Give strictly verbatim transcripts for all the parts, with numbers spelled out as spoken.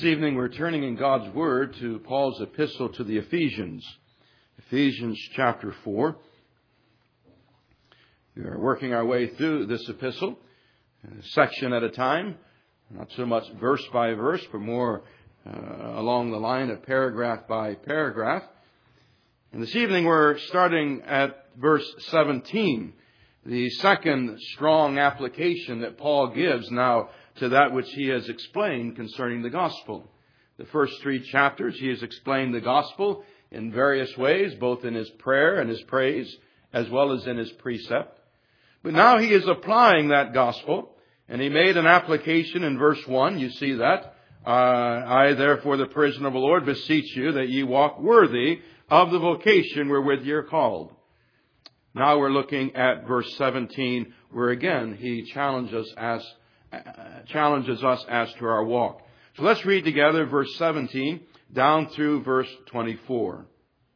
This evening we're turning in God's Word to Paul's epistle to the Ephesians. Ephesians chapter four. We are working our way through this epistle, a section at a time, not so much verse by verse, but more uh, along the line of paragraph by paragraph. And this evening we're starting at verse seventeen, the second strong application that Paul gives now to that which he has explained concerning the gospel. The first three chapters he has explained the gospel in various ways, both in his prayer and his praise, as well as in his precept. But now he is applying that gospel, and he made an application in verse one. You see that. Uh, I, therefore, the prisoner of the Lord, beseech you that ye walk worthy of the vocation wherewith ye are called. Now we're looking at verse seventeen, where again he challenges us, uh, challenges us as to our walk. So let's read together verse seventeen down through verse twenty-four.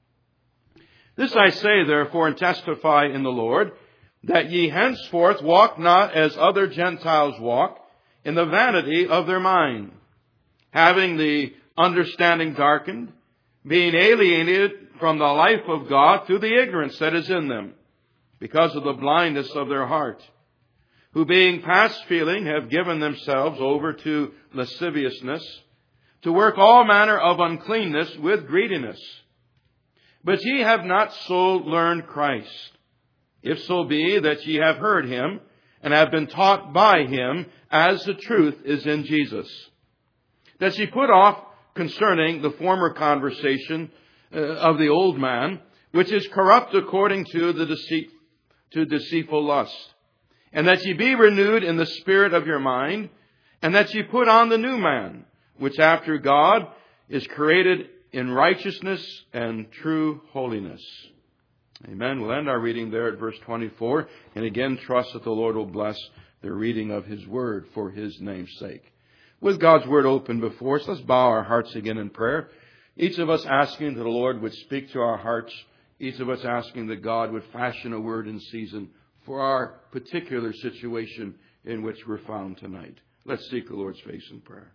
This I say, therefore, and testify in the Lord, that ye henceforth walk not as other Gentiles walk, in the vanity of their mind, having the understanding darkened, being alienated from the life of God through the ignorance that is in them, because of the blindness of their heart, who being past feeling have given themselves over to lasciviousness, to work all manner of uncleanness with greediness. But ye have not so learned Christ, if so be that ye have heard him, and have been taught by him, as the truth is in Jesus. That ye put off concerning the former conversation uh, of the old man, which is corrupt according to the deceit, to deceitful lust. And that ye be renewed in the spirit of your mind, and that ye put on the new man, which after God is created in righteousness and true holiness. Amen. We'll end our reading there at verse twenty-four, and again trust that the Lord will bless the reading of his word for his name's sake. With God's word open before us, let's bow our hearts again in prayer. Each of us asking that the Lord would speak to our hearts. Each of us asking that God would fashion a word in season for our particular situation in which we're found tonight. Let's seek the Lord's face in prayer.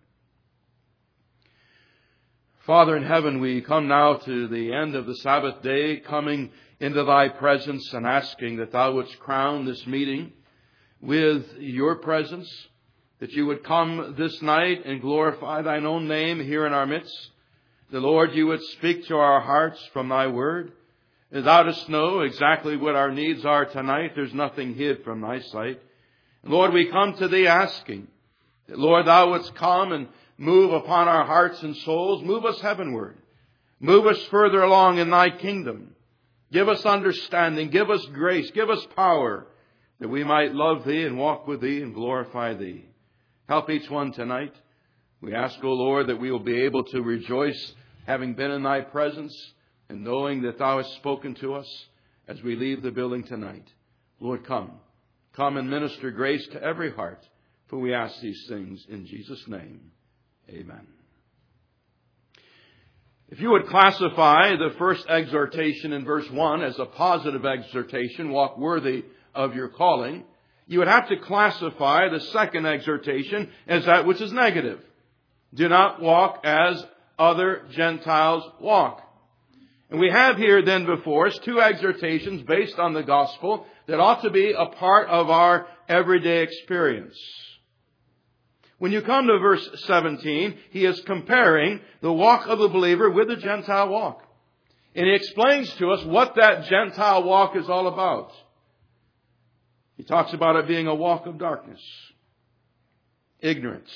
Father in heaven, we come now to the end of the Sabbath day, coming into thy presence and asking that thou wouldst crown this meeting with your presence, that you would come this night and glorify thine own name here in our midst. The Lord, you would speak to our hearts from thy word. As thou dost know exactly what our needs are tonight, there's nothing hid from thy sight. And Lord, we come to thee asking that, Lord, thou wouldst come and move upon our hearts and souls. Move us heavenward. Move us further along in thy kingdom. Give us understanding. Give us grace. Give us power that we might love thee and walk with thee and glorify thee. Help each one tonight. We ask, O Lord, that we will be able to rejoice having been in thy presence and knowing that thou hast spoken to us as we leave the building tonight. Lord, come. Come and minister grace to every heart. For we ask these things in Jesus' name. Amen. If you would classify the first exhortation in verse one as a positive exhortation, walk worthy of your calling, you would have to classify the second exhortation as that which is negative. Do not walk as other Gentiles walk. And we have here then before us two exhortations based on the gospel that ought to be a part of our everyday experience. When you come to verse seventeen, he is comparing the walk of the believer with the Gentile walk. And he explains to us what that Gentile walk is all about. He talks about it being a walk of darkness, ignorance,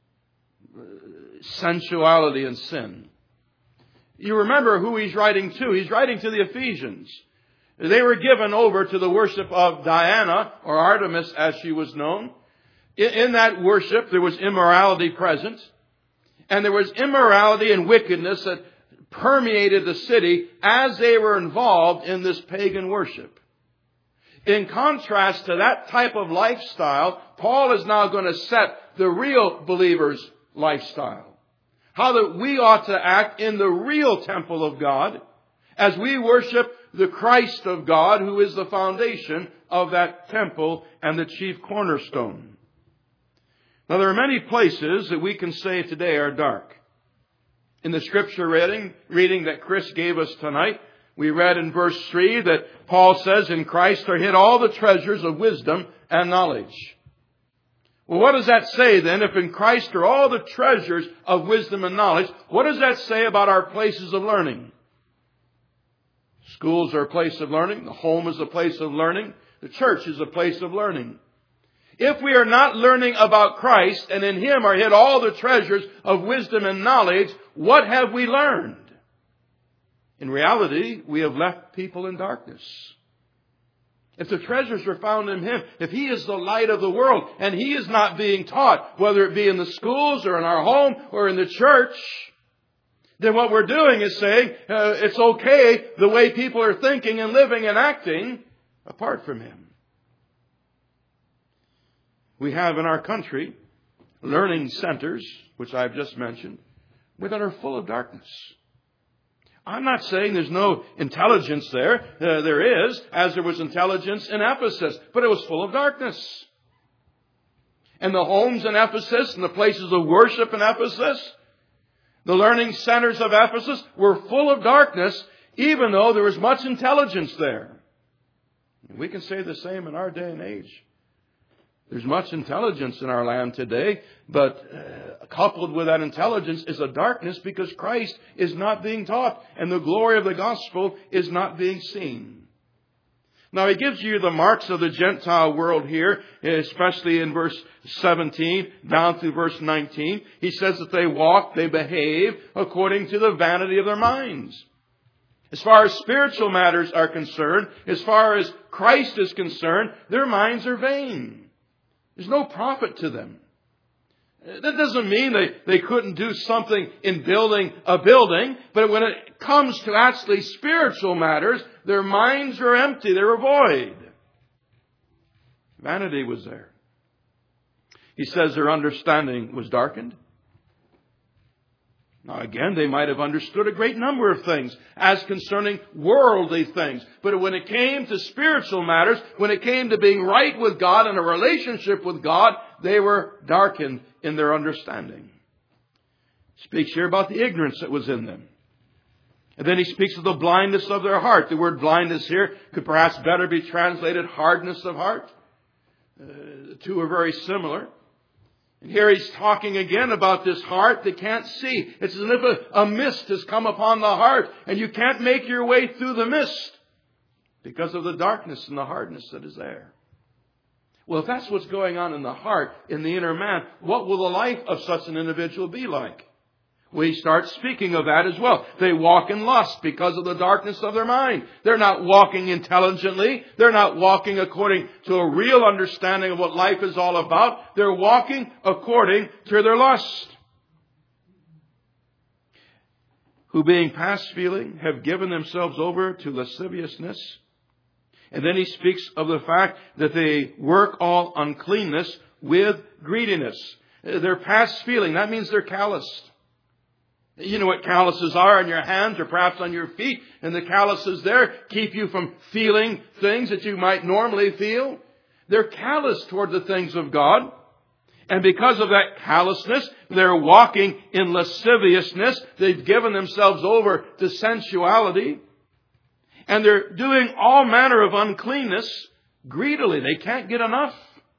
sensuality, and sin. You remember who he's writing to. He's writing to the Ephesians. They were given over to the worship of Diana, or Artemis as she was known. In that worship, there was immorality present. And there was immorality and wickedness that permeated the city as they were involved in this pagan worship. In contrast to that type of lifestyle, Paul is now going to set the real believer's lifestyle. How that we ought to act in the real temple of God as we worship the Christ of God, who is the foundation of that temple and the chief cornerstone. Now, there are many places that we can say today are dark. In the scripture reading, reading that Chris gave us tonight, we read in verse three that Paul says, in Christ are hid all the treasures of wisdom and knowledge. Well, what does that say then? If in Christ are all the treasures of wisdom and knowledge, what does that say about our places of learning? Schools are a place of learning. The home is a place of learning. The church is a place of learning. If we are not learning about Christ and in Him are hid all the treasures of wisdom and knowledge, what have we learned? In reality, we have left people in darkness. If the treasures are found in Him, if He is the light of the world and He is not being taught, whether it be in the schools or in our home or in the church, then what we're doing is saying uh, it's okay the way people are thinking and living and acting apart from Him. We have in our country learning centers, which I've just mentioned, that are full of darkness. I'm not saying there's no intelligence there. Uh, there is, as there was intelligence in Ephesus, but it was full of darkness. And the homes in Ephesus and the places of worship in Ephesus, the learning centers of Ephesus were full of darkness, even though there was much intelligence there. And we can say the same in our day and age. There's much intelligence in our land today, but uh, coupled with that intelligence is a darkness because Christ is not being taught and the glory of the gospel is not being seen. Now, he gives you the marks of the Gentile world here, especially in verse seventeen down through verse nineteen. He says that they walk, they behave according to the vanity of their minds. As far as spiritual matters are concerned, as far as Christ is concerned, their minds are vain. There's no profit to them. That doesn't mean they, they couldn't do something in building a building, but when it comes to actually spiritual matters, their minds are empty, they're void. Vanity was there. He says their understanding was darkened. Now again, they might have understood a great number of things as concerning worldly things. But when it came to spiritual matters, when it came to being right with God and a relationship with God, they were darkened in their understanding. He speaks here about the ignorance that was in them. And then he speaks of the blindness of their heart. The word blindness here could perhaps better be translated hardness of heart. Uh, the two are very similar. And here he's talking again about this heart that can't see. It's as if a, a mist has come upon the heart and you can't make your way through the mist because of the darkness and the hardness that is there. Well, if that's what's going on in the heart, in the inner man, what will the life of such an individual be like? We start speaking of that as well. They walk in lust because of the darkness of their mind. They're not walking intelligently. They're not walking according to a real understanding of what life is all about. They're walking according to their lust. Who being past feeling have given themselves over to lasciviousness. And then he speaks of the fact that they work all uncleanness with greediness. They're past feeling. That means they're calloused. You know what calluses are on your hands or perhaps on your feet. And the calluses there keep you from feeling things that you might normally feel. They're callous toward the things of God. And because of that callousness, they're walking in lasciviousness. They've given themselves over to sensuality. And they're doing all manner of uncleanness greedily. They can't get enough.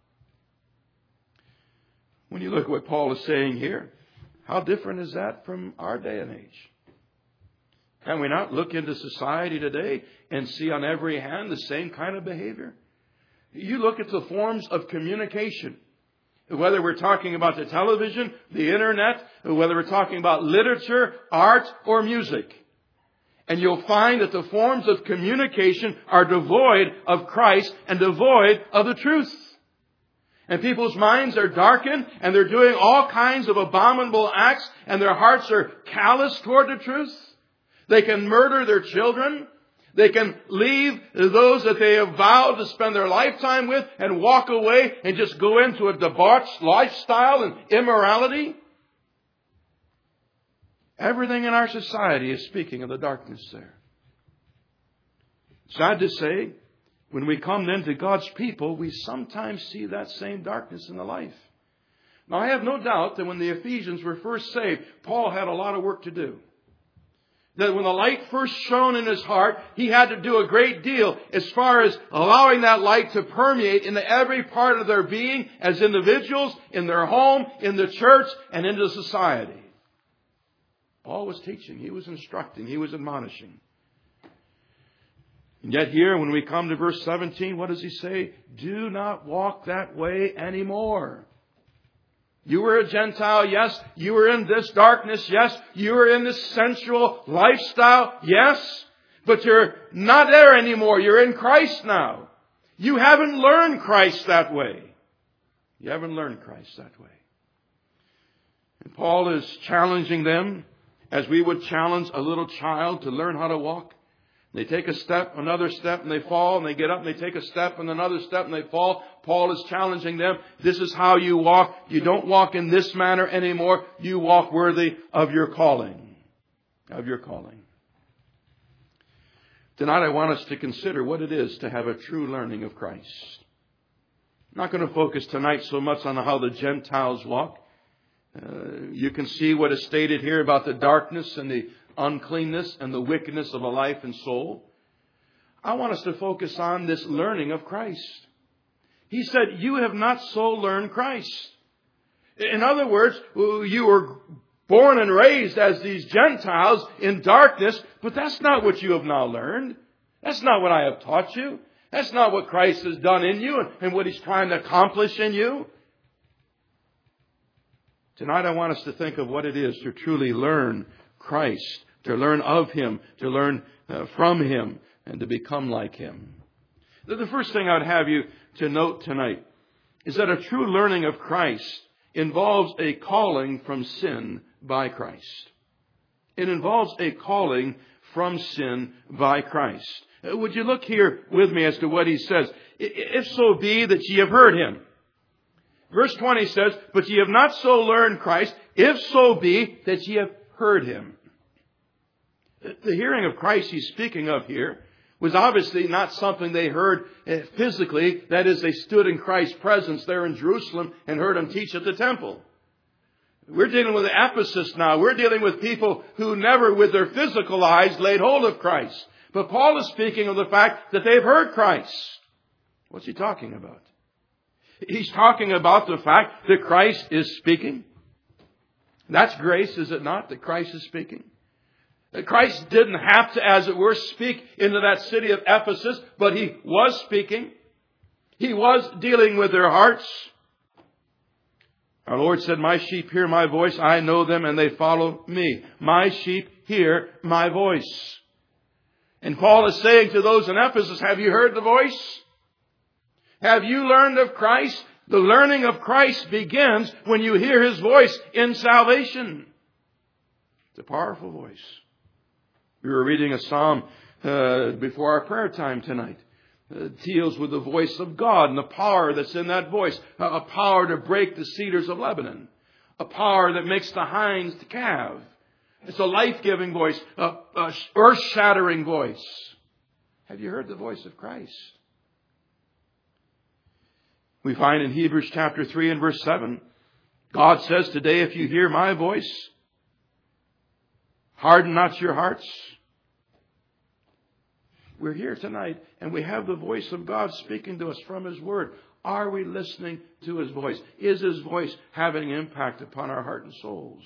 When you look at what Paul is saying here, how different is that from our day and age? Can we not look into society today and see on every hand the same kind of behavior? You look at the forms of communication, whether we're talking about the television, the internet, whether we're talking about literature, art, or music. And you'll find that the forms of communication are devoid of Christ and devoid of the truth. And people's minds are darkened and they're doing all kinds of abominable acts and their hearts are callous toward the truth. They can murder their children. They can leave those that they have vowed to spend their lifetime with and walk away and just go into a debauched lifestyle and immorality. Everything in our society is speaking of the darkness there. Sad to say, when we come then to God's people, we sometimes see that same darkness in the life. Now, I have no doubt that when the Ephesians were first saved, Paul had a lot of work to do. That when the light first shone in his heart, he had to do a great deal as far as allowing that light to permeate into every part of their being as individuals, in their home, in the church, and into society. Paul was teaching, he was instructing, he was admonishing. And yet here, when we come to verse seventeen, what does he say? Do not walk that way anymore. You were a Gentile, yes. You were in this darkness, yes. You were in this sensual lifestyle, yes. But you're not there anymore. You're in Christ now. You haven't learned Christ that way. You haven't learned Christ that way. And Paul is challenging them as we would challenge a little child to learn how to walk. They take a step, another step, and they fall, and they get up, and they take a step, and another step, and they fall. Paul is challenging them. This is how you walk. You don't walk in this manner anymore. You walk worthy of your calling. Of your calling. Tonight I want us to consider what it is to have a true learning of Christ. I'm not going to focus tonight so much on how the Gentiles walk. Uh, you can see what is stated here about the darkness and the uncleanness and the wickedness of a life and soul. I want us to focus on this learning of Christ. He said, you have not so learned Christ. In other words, you were born and raised as these Gentiles in darkness, but that's not what you have now learned. That's not what I have taught you. That's not what Christ has done in you and what He's trying to accomplish in you. Tonight I want us to think of what it is to truly learn Christ, to learn of Him, to learn uh, from Him, and to become like Him. The first thing I would have you to note tonight is that a true learning of Christ involves a calling from sin by Christ. It involves a calling from sin by Christ. Uh, would you look here with me as to what he says? If so be that ye have heard Him. Verse twenty says, but ye have not so learned Christ, if so be that ye have heard Him. The hearing of Christ he's speaking of here was obviously not something they heard physically. That is, they stood in Christ's presence there in Jerusalem and heard Him teach at the temple. We're dealing with Ephesus now. We're dealing with people who never with their physical eyes laid hold of Christ. But Paul is speaking of the fact that they've heard Christ. What's he talking about? He's talking about the fact that Christ is speaking. That's grace, is it not, that Christ is speaking? That Christ didn't have to, as it were, speak into that city of Ephesus, but He was speaking. He was dealing with their hearts. Our Lord said, my sheep hear my voice, I know them, and they follow me. My sheep hear my voice. And Paul is saying to those in Ephesus, have you heard the voice? Have you learned of Christ? The learning of Christ begins when you hear His voice in salvation. It's a powerful voice. We were reading a psalm uh, before our prayer time tonight. It deals with the voice of God and the power that's in that voice. A, a power to break the cedars of Lebanon. A power that makes the hinds to calve. It's a life-giving voice. A, a earth-shattering voice. Have you heard the voice of Christ? We find in Hebrews chapter three and verse seven, God says, today if you hear my voice, harden not your hearts. We're here tonight and we have the voice of God speaking to us from His Word. Are we listening to His voice? Is His voice having an impact upon our heart and souls?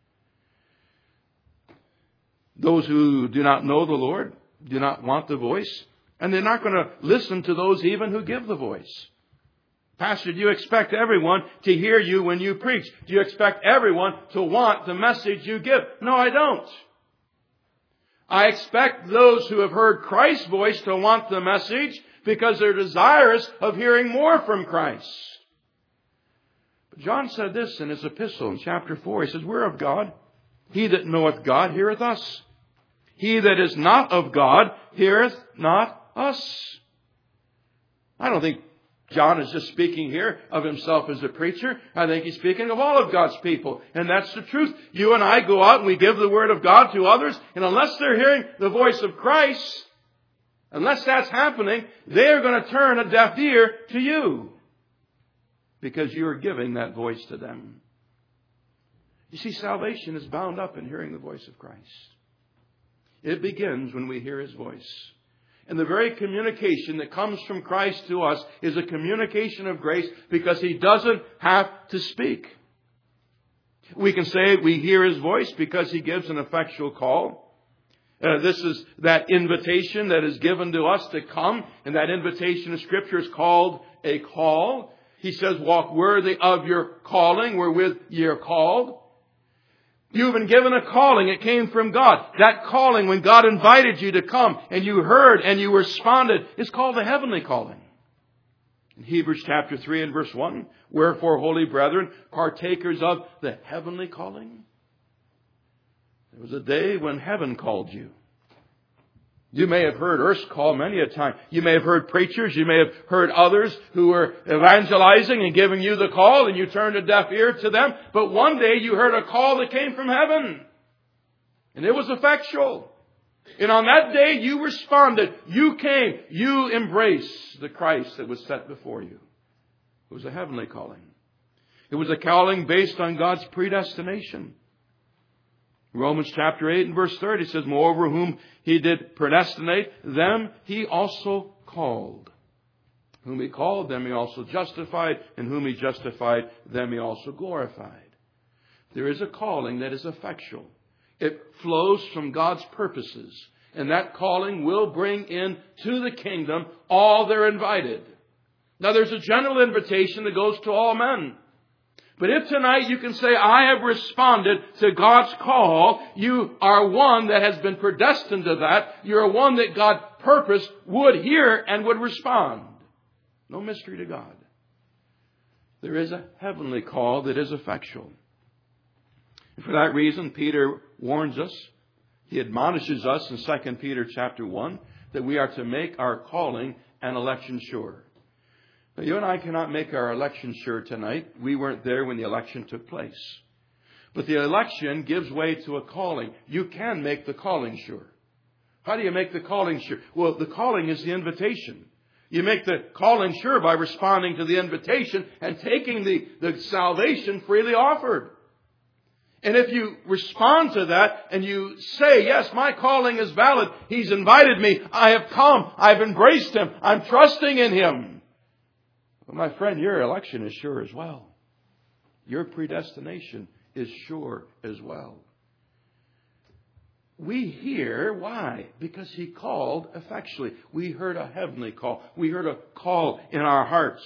Those who do not know the Lord do not want the voice, and they're not going to listen to those even who give the voice. Pastor, do you expect everyone to hear you when you preach? Do you expect everyone to want the message you give? No, I don't. I expect those who have heard Christ's voice to want the message because they're desirous of hearing more from Christ. But John said this in his epistle in chapter four. He says, we're of God. He that knoweth God heareth us. He that is not of God heareth not us. I don't think John is just speaking here of himself as a preacher. I think he's speaking of all of God's people. And that's the truth. You and I go out and we give the Word of God to others. And unless they're hearing the voice of Christ, unless that's happening, they're going to turn a deaf ear to you. because you are giving that voice to them. You see, salvation is bound up in hearing the voice of Christ. It begins when we hear His voice. And the very communication that comes from Christ to us is a communication of grace because He doesn't have to speak. We can say we hear His voice because He gives an effectual call. Uh, this is that invitation that is given to us to come. And that invitation in Scripture is called a call. He says, walk worthy of your calling wherewith ye are called. You've been given a calling. It came from God. That calling, when God invited you to come and you heard and you responded, is called a heavenly calling. In Hebrews chapter three and verse one, wherefore, holy brethren, partakers of the heavenly calling. There was a day when heaven called you. You may have heard earth's call many a time. You may have heard preachers. You may have heard others who were evangelizing and giving you the call, and you turned a deaf ear to them. But one day you heard a call that came from heaven. And it was effectual. And on that day you responded. You came. You embraced the Christ that was set before you. It was a heavenly calling. It was a calling based on God's predestination. Romans chapter eight and verse thirty says, moreover, whom He did predestinate, them He also called. Whom He called, them He also justified. And whom He justified, them He also glorified. There is a calling that is effectual. It flows from God's purposes. And that calling will bring in to the kingdom all that are invited. Now there's a general invitation that goes to all men. But if tonight you can say, I have responded to God's call, you are one that has been predestined to that. You're one that God purposed would hear and would respond. No mystery to God. There is a heavenly call that is effectual. And for that reason, Peter warns us. He admonishes us in Second Peter chapter one that we are to make our calling and election sure. Now, you and I cannot make our election sure tonight. We weren't there when the election took place. But the election gives way to a calling. You can make the calling sure. How do you make the calling sure? Well, the calling is the invitation. You make the calling sure by responding to the invitation and taking the, the salvation freely offered. And if you respond to that and you say, yes, my calling is valid. He's invited me. I have come. I've embraced Him. I'm trusting in Him. But my friend, your election is sure as well. Your predestination is sure as well. We hear, why? Because He called effectually. We heard a heavenly call. We heard a call in our hearts.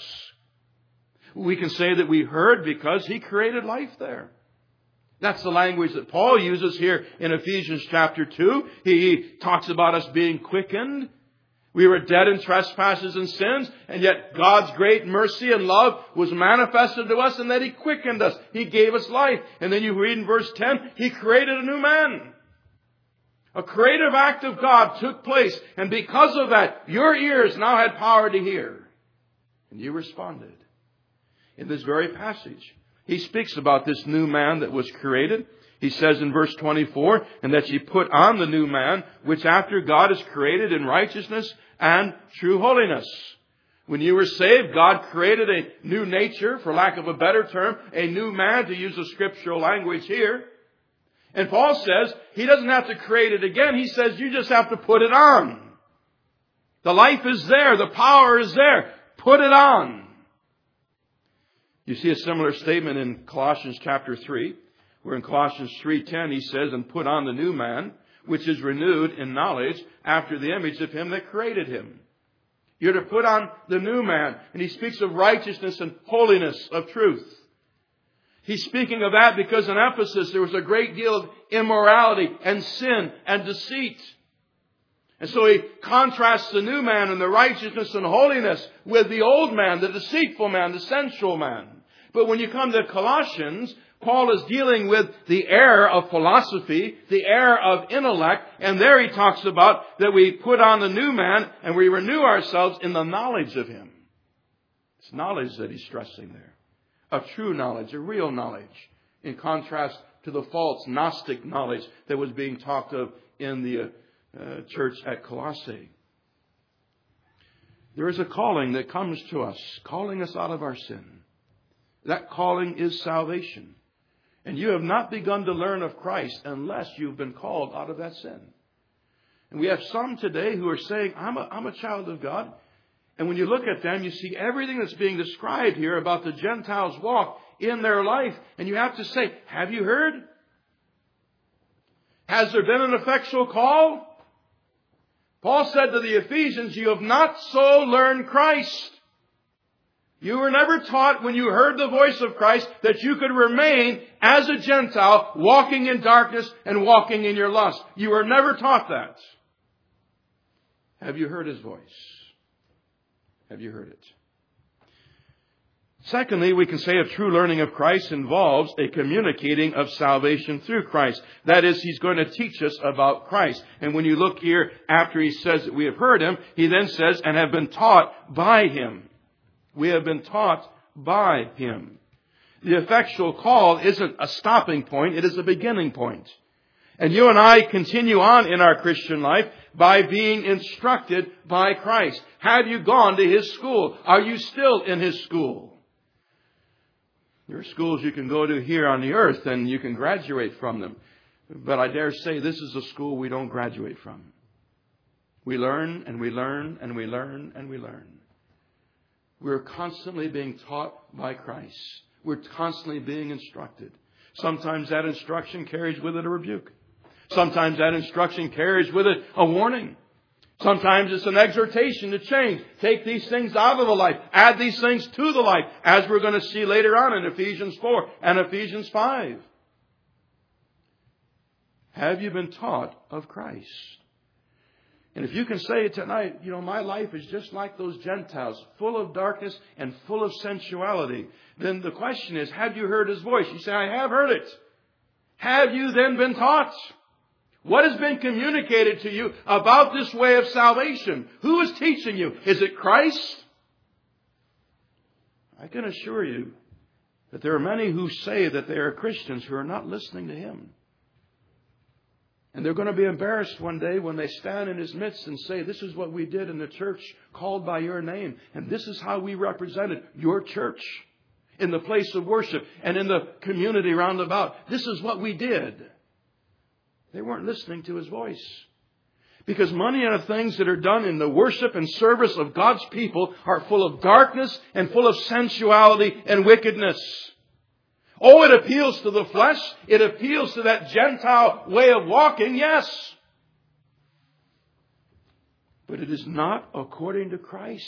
We can say that we heard because He created life there. That's the language that Paul uses here in Ephesians chapter two. He talks about us being quickened. We were dead in trespasses and sins, and yet God's great mercy and love was manifested to us, and that He quickened us. He gave us life. And then you read in verse ten, He created a new man. A creative act of God took place, and because of that, your ears now had power to hear. And you responded. In this very passage, He speaks about this new man that was created. He says in verse twenty-four, and that ye put on the new man, which after God is created in righteousness and true holiness. When you were saved, God created a new nature, for lack of a better term, a new man, to use the scriptural language here. And Paul says He doesn't have to create it again. He says you just have to put it on. The life is there. The power is there. Put it on. You see a similar statement in Colossians chapter three. Where in Colossians three ten he says, and put on the new man, which is renewed in knowledge after the image of Him that created him. You're to put on the new man. And he speaks of righteousness and holiness of truth. He's speaking of that because in Ephesus there was a great deal of immorality and sin and deceit. And so he contrasts the new man and the righteousness and holiness with the old man, the deceitful man, the sensual man. But when you come to Colossians, Paul is dealing with the error of philosophy, the error of intellect, and there he talks about that we put on the new man and we renew ourselves in the knowledge of Him. It's knowledge that he's stressing there. A true knowledge, a real knowledge, in contrast to the false Gnostic knowledge that was being talked of in the uh, church at Colossae. There is a calling that comes to us, calling us out of our sin. That calling is salvation. And you have not begun to learn of Christ unless you've been called out of that sin. And we have some today who are saying, I'm a, I'm a child of God. And when you look at them, you see everything that's being described here about the Gentiles' walk in their life. And you have to say, have you heard? Has there been an effectual call? Paul said to the Ephesians, you have not so learned Christ. You were never taught when you heard the voice of Christ that you could remain as a Gentile walking in darkness and walking in your lust. You were never taught that. Have you heard His voice? Have you heard it? Secondly, we can say a true learning of Christ involves a communicating of salvation through Christ. That is, He's going to teach us about Christ. And when you look here, after He says that we have heard Him, He then says, and have been taught by Him. We have been taught by Him. The effectual call isn't a stopping point, it is a beginning point. And you and I continue on in our Christian life by being instructed by Christ. Have you gone to His school? Are you still in His school? There are schools you can go to here on the earth and you can graduate from them. But I dare say this is a school we don't graduate from. We learn and we learn and we learn and we learn. We're constantly being taught by Christ. We're constantly being instructed. Sometimes that instruction carries with it a rebuke. Sometimes that instruction carries with it a warning. Sometimes it's an exhortation to change. Take these things out of the life. Add these things to the life, as we're going to see later on in Ephesians four and Ephesians five. Have you been taught of Christ? And if you can say tonight, you know, my life is just like those Gentiles, full of darkness and full of sensuality, then the question is, have you heard His voice? You say, I have heard it. Have you then been taught? What has been communicated to you about this way of salvation? Who is teaching you? Is it Christ? I can assure you that there are many who say that they are Christians who are not listening to Him. And they're going to be embarrassed one day when they stand in His midst and say, this is what we did in the church called by your name. And this is how we represented your church in the place of worship and in the community round about. This is what we did. They weren't listening to His voice. Because many of the things that are done in the worship and service of God's people are full of darkness and full of sensuality and wickedness. Oh, it appeals to the flesh. It appeals to that Gentile way of walking, yes. But it is not according to Christ.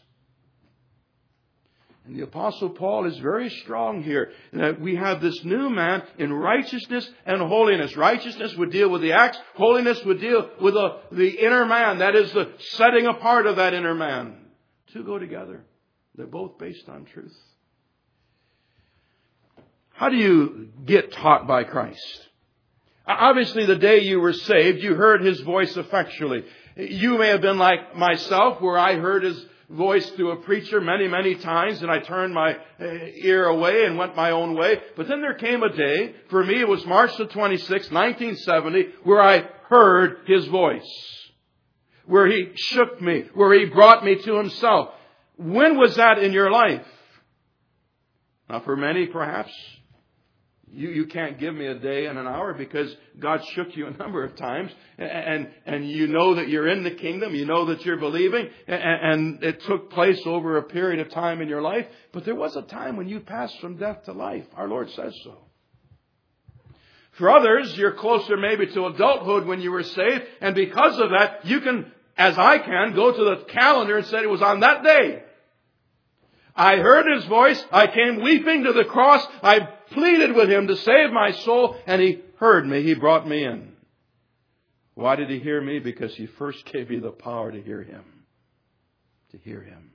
And the Apostle Paul is very strong here, that we have this new man in righteousness and holiness. Righteousness would deal with the acts. Holiness would deal with the, the inner man. That is the setting apart of that inner man. Two go together. They're both based on truth. How do you get taught by Christ? Obviously, the day you were saved, you heard His voice effectually. You may have been like myself, where I heard His voice through a preacher many, many times, and I turned my ear away and went my own way. But then there came a day, for me it was March the twenty-sixth, nineteen seventy, where I heard His voice. Where He shook me, where He brought me to Himself. When was that in your life? Now, for many, perhaps, You, you can't give me a day and an hour because God shook you a number of times. And, and, and you know that you're in the kingdom. You know that you're believing. And, and it took place over a period of time in your life. But there was a time when you passed from death to life. Our Lord says so. For others, you're closer maybe to adulthood when you were saved. And because of that, you can, as I can, go to the calendar and say it was on that day I heard His voice. I came weeping to the cross. I pleaded with Him to save my soul. And He heard me. He brought me in. Why did He hear me? Because He first gave me the power to hear Him. To hear Him.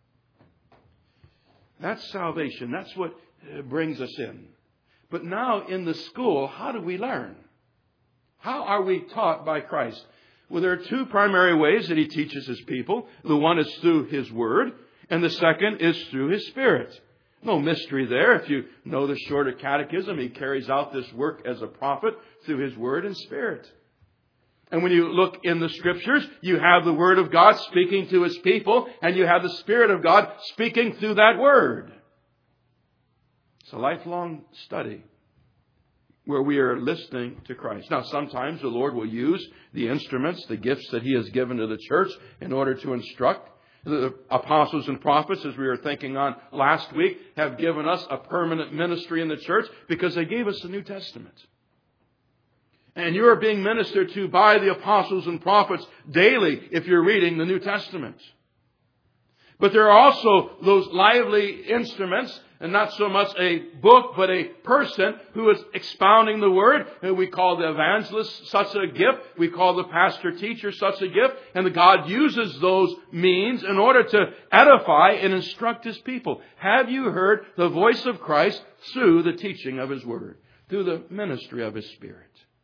That's salvation. That's what brings us in. But now in the school, how do we learn? How are we taught by Christ? Well, there are two primary ways that He teaches His people. The one is through His Word. And the second is through His Spirit. No mystery there. If you know the shorter catechism, He carries out this work as a prophet through His Word and Spirit. And when you look in the Scriptures, you have the Word of God speaking to His people, and you have the Spirit of God speaking through that Word. It's a lifelong study where we are listening to Christ. Now, sometimes the Lord will use the instruments, the gifts that He has given to the church in order to instruct. The apostles and prophets, as we were thinking on last week, have given us a permanent ministry in the church because they gave us the New Testament. And you are being ministered to by the apostles and prophets daily if you're reading the New Testament. But there are also those lively instruments, and not so much a book, but a person who is expounding the Word. And we call the evangelist such a gift. We call the pastor-teacher such a gift. And God uses those means in order to edify and instruct His people. Have you heard the voice of Christ through the teaching of His Word, through the ministry of His Spirit?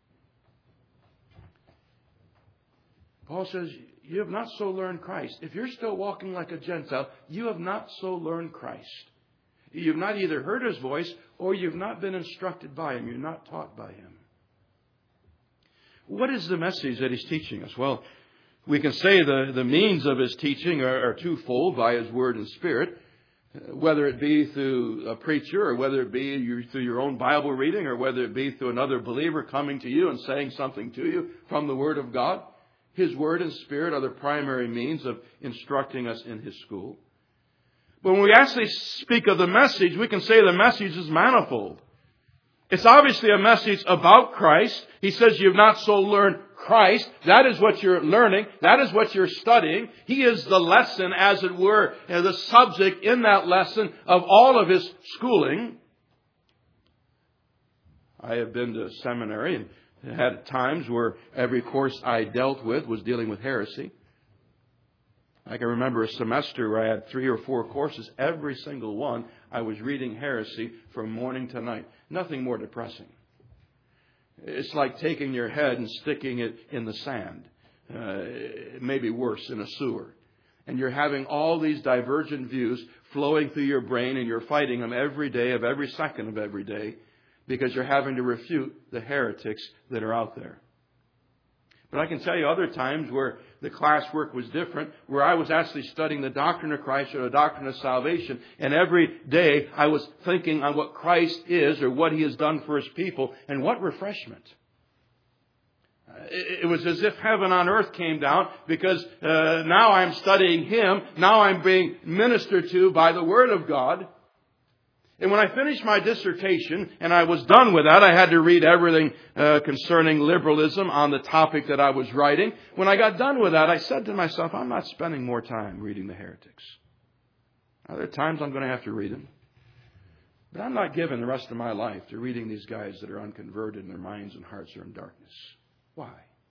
Paul says, you have not so learned Christ. If you're still walking like a Gentile, you have not so learned Christ. You've not either heard His voice or you've not been instructed by Him. You're not taught by Him. What is the message that He's teaching us? Well, we can say the, the means of His teaching are, are twofold, by His Word and Spirit. Whether it be through a preacher or whether it be through your own Bible reading or whether it be through another believer coming to you and saying something to you from the Word of God. His Word and Spirit are the primary means of instructing us in His school. But when we actually speak of the message, we can say the message is manifold. It's obviously a message about Christ. He says you have not so learned Christ. That is what you're learning. That is what you're studying. He is the lesson, as it were, the subject in that lesson of all of His schooling. I have been to seminary and had times where every course I dealt with was dealing with heresy. I can remember a semester where I had three or four courses. Every single one, I was reading heresy from morning to night. Nothing more depressing. It's like taking your head and sticking it in the sand. Uh, maybe worse, in a sewer. And you're having all these divergent views flowing through your brain, and you're fighting them every day of every second of every day, because you're having to refute the heretics that are out there. But I can tell you other times where the classwork was different, where I was actually studying the doctrine of Christ or the doctrine of salvation, and every day I was thinking on what Christ is or what He has done for His people, and what refreshment. It was as if heaven on earth came down, because uh, now I'm studying Him, now I'm being ministered to by the Word of God. And when I finished my dissertation and I was done with that, I had to read everything uh, concerning liberalism on the topic that I was writing. When I got done with that, I said to myself, I'm not spending more time reading the heretics. Now, there are times I'm going to have to read them. But I'm not giving the rest of my life to reading these guys that are unconverted and their minds and hearts are in darkness. Why?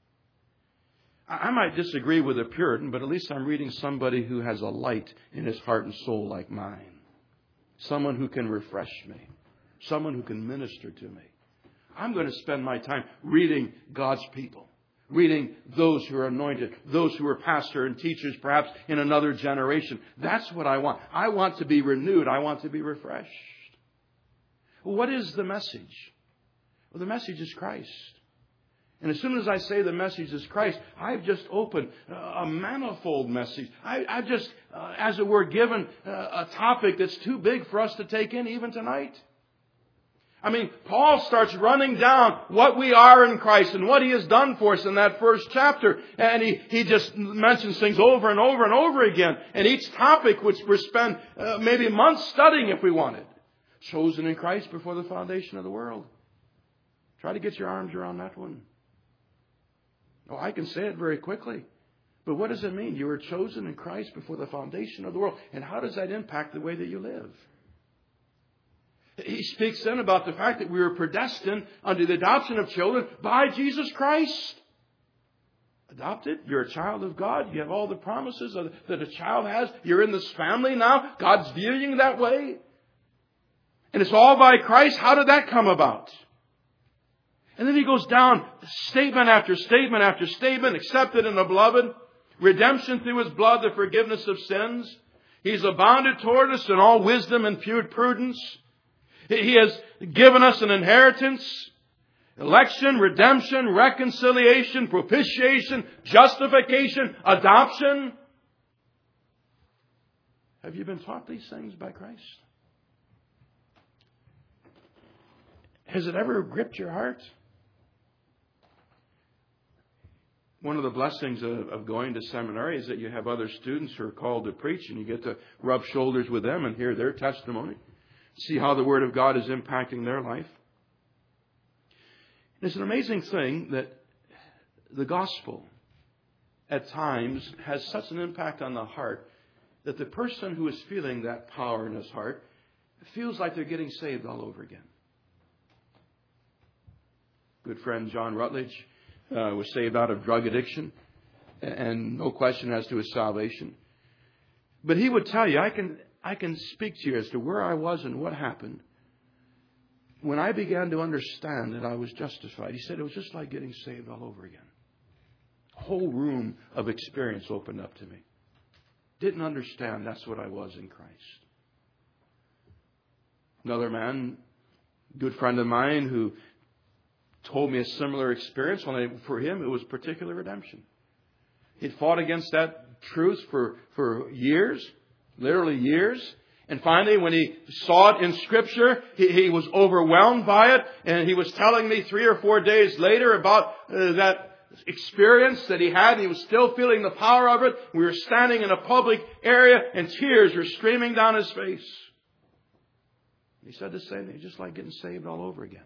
I might disagree with a Puritan, but at least I'm reading somebody who has a light in his heart and soul like mine. Someone who can refresh me. Someone who can minister to me. I'm going to spend my time reading God's people. Reading those who are anointed. Those who are pastors and teachers perhaps in another generation. That's what I want. I want to be renewed. I want to be refreshed. What is the message? Well, the message is Christ. And as soon as I say the message is Christ, I've just opened a manifold message. I, I've just, uh, as it were, given uh, a topic that's too big for us to take in even tonight. I mean, Paul starts running down what we are in Christ and what He has done for us in that first chapter. And he, he just mentions things over and over and over again. And each topic, which we spend uh, maybe months studying if we wanted. Chosen in Christ before the foundation of the world. Try to get your arms around that one. Oh, I can say it very quickly. But what does it mean? You were chosen in Christ before the foundation of the world. And how does that impact the way that you live? He speaks then about the fact that we were predestined unto the adoption of children by Jesus Christ. Adopted. You're a child of God. You have all the promises that a child has. You're in this family now. God's viewing you that way. And it's all by Christ. How did that come about? And then he goes down statement after statement after statement. Accepted in the beloved. Redemption through His blood, the forgiveness of sins. He's abounded toward us in all wisdom and pure prudence. He has given us an inheritance. Election, redemption, reconciliation, propitiation, justification, adoption. Have you been taught these things by Christ? Has it ever gripped your heart? One of the blessings of, of going to seminary is that you have other students who are called to preach, and you get to rub shoulders with them and hear their testimony. See how the Word of God is impacting their life. It's an amazing thing that the gospel at times has such an impact on the heart that the person who is feeling that power in his heart feels like they're getting saved all over again. Good friend John Rutledge uh, was saved out of drug addiction, and no question as to his salvation. But he would tell you, I can I can speak to you as to where I was and what happened when I began to understand that I was justified. He said it was just like getting saved all over again. A whole room of experience opened up to me. Didn't understand that's what I was in Christ. Another man, good friend of mine, who told me a similar experience. Only for him, it was particular redemption. He'd fought against that truth for, for years, literally years. And finally, when he saw it in Scripture, he, he was overwhelmed by it. And he was telling me three or four days later about uh, that experience that he had. And he was still feeling the power of it. We were standing in a public area and tears were streaming down his face. He said the same thing, just like getting saved all over again.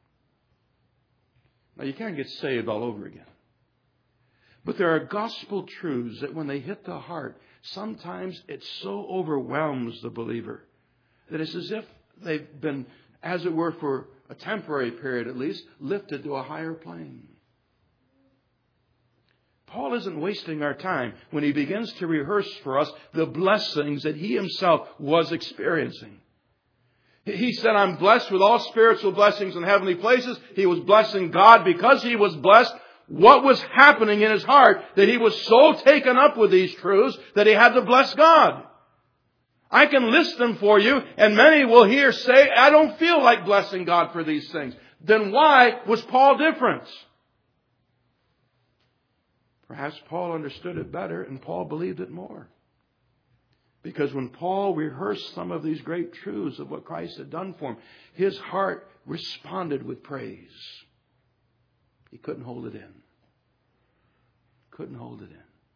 Now, you can't get saved all over again. But there are gospel truths that when they hit the heart, sometimes it so overwhelms the believer that it's as if they've been, as it were, for a temporary period at least, lifted to a higher plane. Paul isn't wasting our time when he begins to rehearse for us the blessings that he himself was experiencing. He said, I'm blessed with all spiritual blessings in heavenly places. He was blessing God because he was blessed. What was happening in his heart that he was so taken up with these truths that he had to bless God? I can list them for you, and many will hear say, I don't feel like blessing God for these things. Then why was Paul different? Perhaps Paul understood it better and Paul believed it more. Because when Paul rehearsed some of these great truths of what Christ had done for him, his heart responded with praise. He couldn't hold it in. Couldn't hold it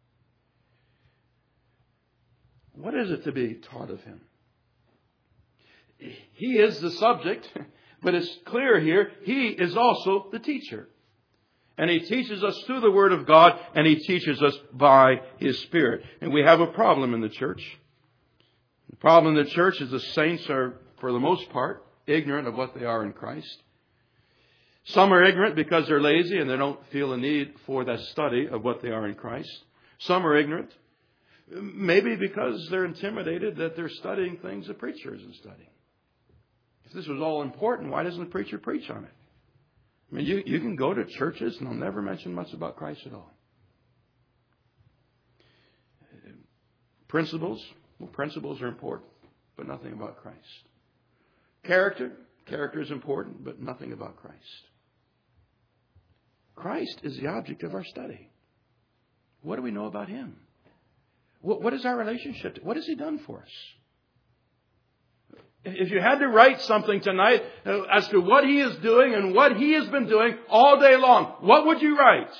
in. What is it to be taught of him? He is the subject, but it's clear here, he is also the teacher. And he teaches us through the Word of God, and he teaches us by his Spirit. And we have a problem in the church. The problem in the church is the saints are, for the most part, ignorant of what they are in Christ. Some are ignorant because they're lazy and they don't feel a need for that study of what they are in Christ. Some are ignorant, maybe because they're intimidated that they're studying things the preacher isn't studying. If this was all important, why doesn't the preacher preach on it? I mean, you, you can go to churches and they'll never mention much about Christ at all. Principles. Well, principles are important, but nothing about Christ. Character. Character is important, but nothing about Christ. Christ is the object of our study. What do we know about Him? What, what is our relationship to? What has He done for us? If you had to write something tonight as to what He is doing and what He has been doing all day long, what would you write?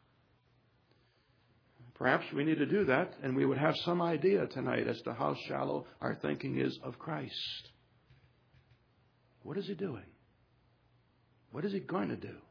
Perhaps we need to do that, and we would have some idea tonight as to how shallow our thinking is of Christ. What is He doing? What is He going to do?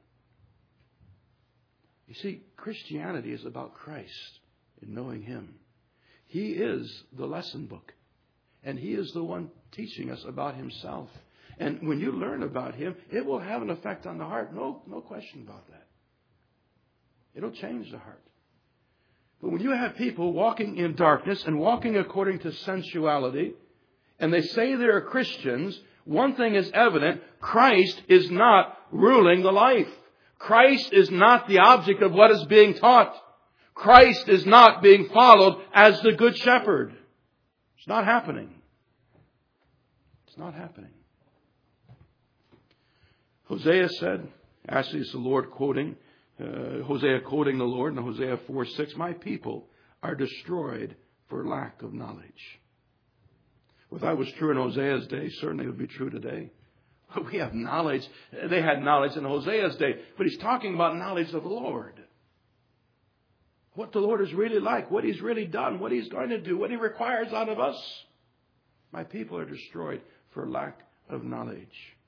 You see, Christianity is about Christ and knowing Him. He is the lesson book. And He is the one teaching us about Himself. And when you learn about Him, it will have an effect on the heart. No, no question about that. It'll change the heart. But when you have people walking in darkness and walking according to sensuality, and they say they're Christians, one thing is evident: Christ is not ruling the life. Christ is not the object of what is being taught. Christ is not being followed as the Good Shepherd. It's not happening. It's not happening. Hosea said, actually it's the Lord quoting, uh, Hosea quoting the Lord in Hosea four six, my people are destroyed for lack of knowledge. Well, if that was true in Hosea's day, certainly it would be true today. We have knowledge. They had knowledge in Hosea's day. But he's talking about knowledge of the Lord. What the Lord is really like. What He's really done. What He's going to do. What He requires out of us. My people are destroyed for lack of knowledge.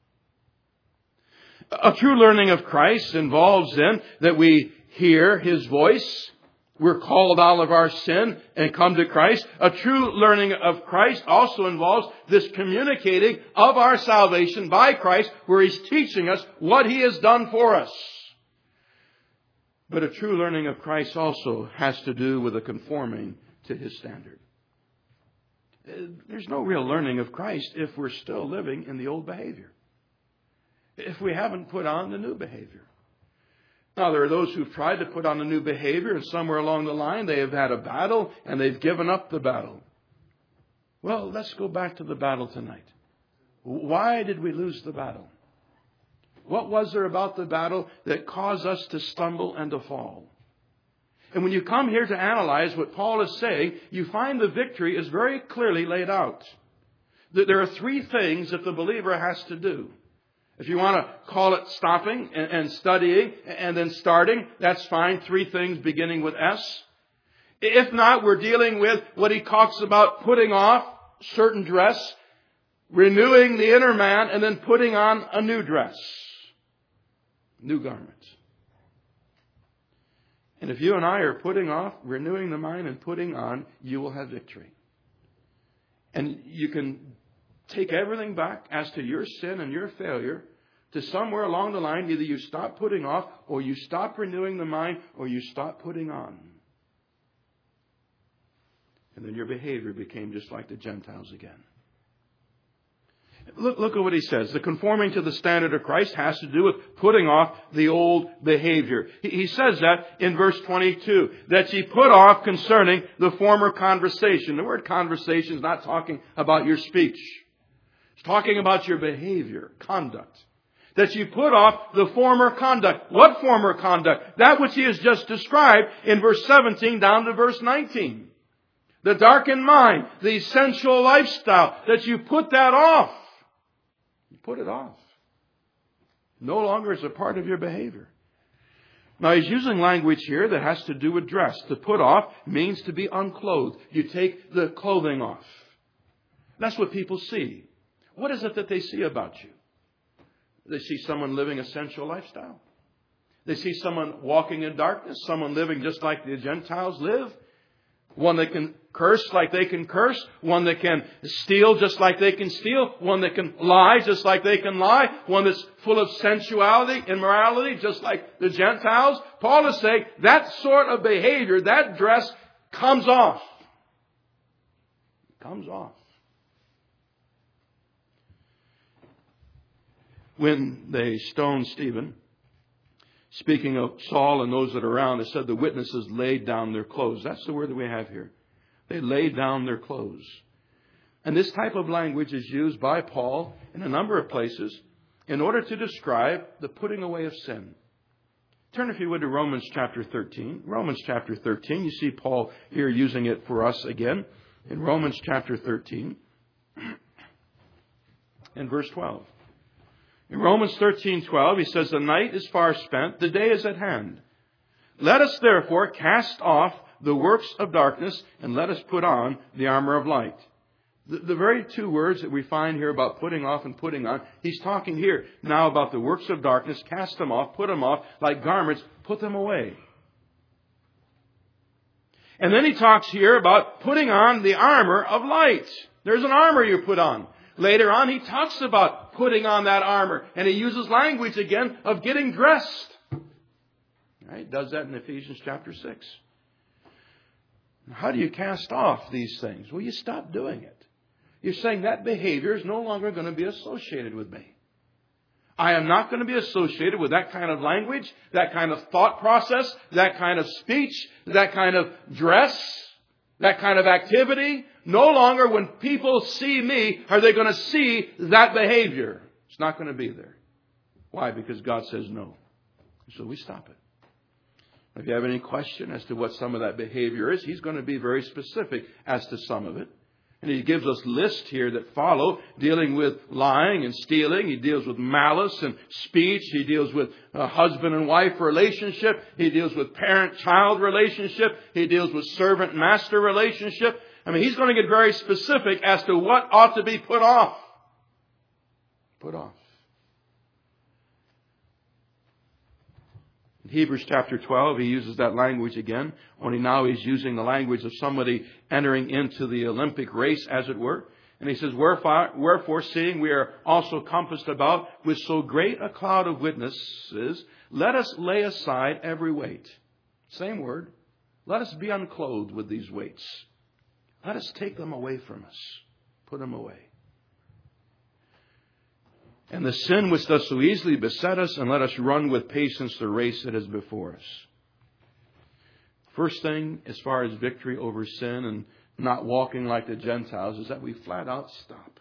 A true learning of Christ involves then that we hear His voice. We're called out of our sin and come to Christ. A true learning of Christ also involves this communicating of our salvation by Christ, where He's teaching us what He has done for us. But a true learning of Christ also has to do with a conforming to His standard. There's no real learning of Christ if we're still living in the old behavior. If we haven't put on the new behavior. Now, there are those who've tried to put on a new behavior, and somewhere along the line they have had a battle and they've given up the battle. Well, let's go back to the battle tonight. Why did we lose the battle? What was there about the battle that caused us to stumble and to fall? And when you come here to analyze what Paul is saying, you find the victory is very clearly laid out. There are three things that the believer has to do. If you want to call it stopping and, and studying and then starting, that's fine. Three things beginning with S. If not, we're dealing with what he talks about putting off certain dress, renewing the inner man, and then putting on a new dress. New garments. And if you and I are putting off, renewing the mind, and putting on, you will have victory. And you can take everything back as to your sin and your failure to somewhere along the line. Either you stop putting off, or you stop renewing the mind, or you stop putting on. And then your behavior became just like the Gentiles again. Look, look at what he says. The conforming to the standard of Christ has to do with putting off the old behavior. He, he says that in verse twenty-two, that ye put off concerning the former conversation. The word conversation is not talking about your speech. It's talking about your behavior, conduct. That you put off the former conduct. What former conduct? That which he has just described in verse seventeen down to verse nineteen. The darkened mind, the sensual lifestyle, that you put that off. You put it off. No longer is a part of your behavior. Now he's using language here that has to do with dress. To put off means to be unclothed. You take the clothing off. That's what people see. What is it that they see about you? They see someone living a sensual lifestyle. They see someone walking in darkness. Someone living just like the Gentiles live. One that can curse like they can curse. One that can steal just like they can steal. One that can lie just like they can lie. One that's full of sensuality, immorality, just like the Gentiles. Paul is saying that sort of behavior, that dress, comes off. Comes off. When they stoned Stephen, speaking of Saul and those that are around, it said the witnesses laid down their clothes. That's the word that we have here. They laid down their clothes. And this type of language is used by Paul in a number of places in order to describe the putting away of sin. Turn, if you would, to Romans chapter thirteen. Romans chapter thirteen. You see Paul here using it for us again. In Romans chapter thirteen and verse twelve. In Romans thirteen twelve, he says, the night is far spent, the day is at hand. Let us therefore cast off the works of darkness, and let us put on the armor of light. The, the very two words that we find here about putting off and putting on, he's talking here now about the works of darkness. Cast them off, put them off, like garments, put them away. And then he talks here about putting on the armor of light. There's an armor you put on. Later on, he talks about putting on that armor. And he uses language again of getting dressed. Right? He does that in Ephesians chapter six. How do you cast off these things? Well, you stop doing it. You're saying that behavior is no longer going to be associated with me. I am not going to be associated with that kind of language, that kind of thought process, that kind of speech, that kind of dress, that kind of activity. No longer when people see me are they going to see that behavior. It's not going to be there. Why? Because God says no. So we stop it. If you have any question as to what some of that behavior is, He's going to be very specific as to some of it. And he gives us lists here that follow, dealing with lying and stealing. He deals with malice and speech. He deals with a husband and wife relationship. He deals with parent-child relationship. He deals with servant-master relationship. I mean, he's going to get very specific as to what ought to be put off. Put off. In Hebrews chapter twelve, he uses that language again. Only now he's using the language of somebody entering into the Olympic race, as it were. And he says, Wherefore, wherefore, seeing we are also compassed about with so great a cloud of witnesses, let us lay aside every weight. Same word. Let us be unclothed with these weights. Let us take them away from us. Put them away. And the sin which does so easily beset us, and let us run with patience the race that is before us. First thing, as far as victory over sin and not walking like the Gentiles, is that we flat out stop.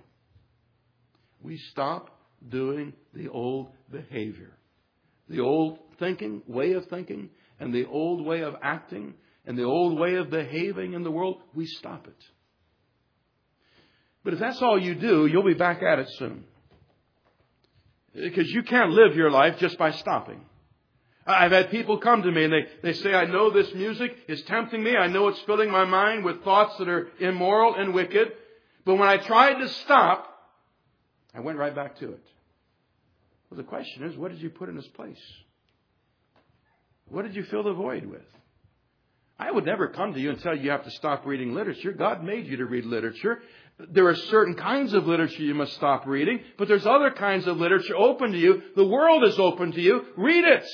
We stop doing the old behavior. The old thinking, way of thinking, and the old way of acting, and the old way of behaving in the world, we stop it. But if that's all you do, you'll be back at it soon. Because you can't live your life just by stopping. I've had people come to me and they, they say, I know this music is tempting me. I know it's filling my mind with thoughts that are immoral and wicked. But when I tried to stop, I went right back to it. Well, the question is, what did you put in its place? What did you fill the void with? I would never come to you and tell you you have to stop reading literature. God made you to read literature. There are certain kinds of literature you must stop reading, but there's other kinds of literature open to you. The world is open to you. Read it.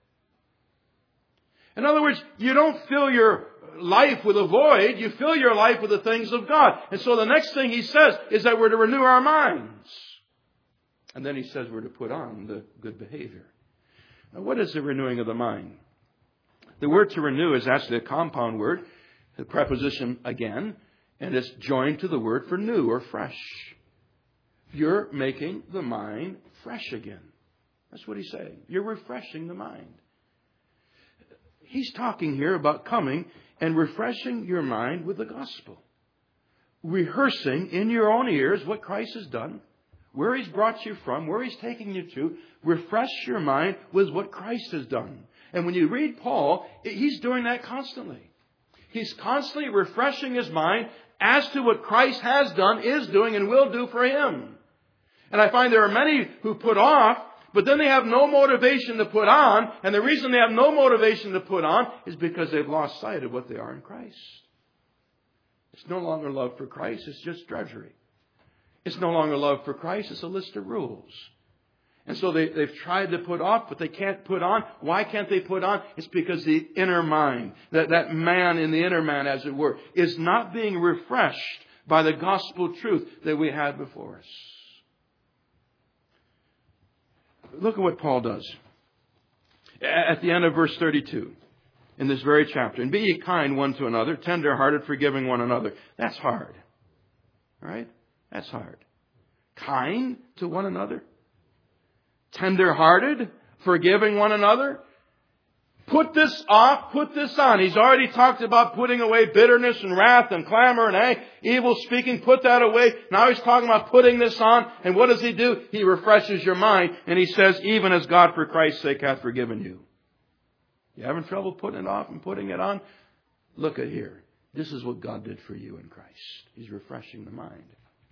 In other words, you don't fill your life with a void. You fill your life with the things of God. And so the next thing he says is that we're to renew our minds. And then he says we're to put on the good behavior. Now, what is the renewing of the mind? The word to renew is actually a compound word, the preposition again, and it's joined to the word for new or fresh. You're making the mind fresh again. That's what he's saying. You're refreshing the mind. He's talking here about coming and refreshing your mind with the gospel. Rehearsing in your own ears what Christ has done, where he's brought you from, where he's taking you to. Refresh your mind with what Christ has done. And when you read Paul, he's doing that constantly. He's constantly refreshing his mind as to what Christ has done, is doing, and will do for him. And I find there are many who put off, but then they have no motivation to put on. And the reason they have no motivation to put on is because they've lost sight of what they are in Christ. It's no longer love for Christ, it's just drudgery. It's no longer love for Christ, it's a list of rules. And so they, they've tried to put off, but they can't put on. Why can't they put on? It's because the inner mind, that, that man in the inner man, as it were, is not being refreshed by the gospel truth that we had before us. Look at what Paul does. At the end of verse thirty-two, in this very chapter. And be ye kind one to another, tender-hearted, forgiving one another. That's hard. All right? That's hard. Kind to one another. Tender-hearted, forgiving one another. Put this off, put this on. He's already talked about putting away bitterness and wrath and clamor and anger, evil speaking. Put that away. Now he's talking about putting this on. And what does he do? He refreshes your mind. And he says, even as God for Christ's sake hath forgiven you. You having trouble putting it off and putting it on? Look at here. This is what God did for you in Christ. He's refreshing the mind.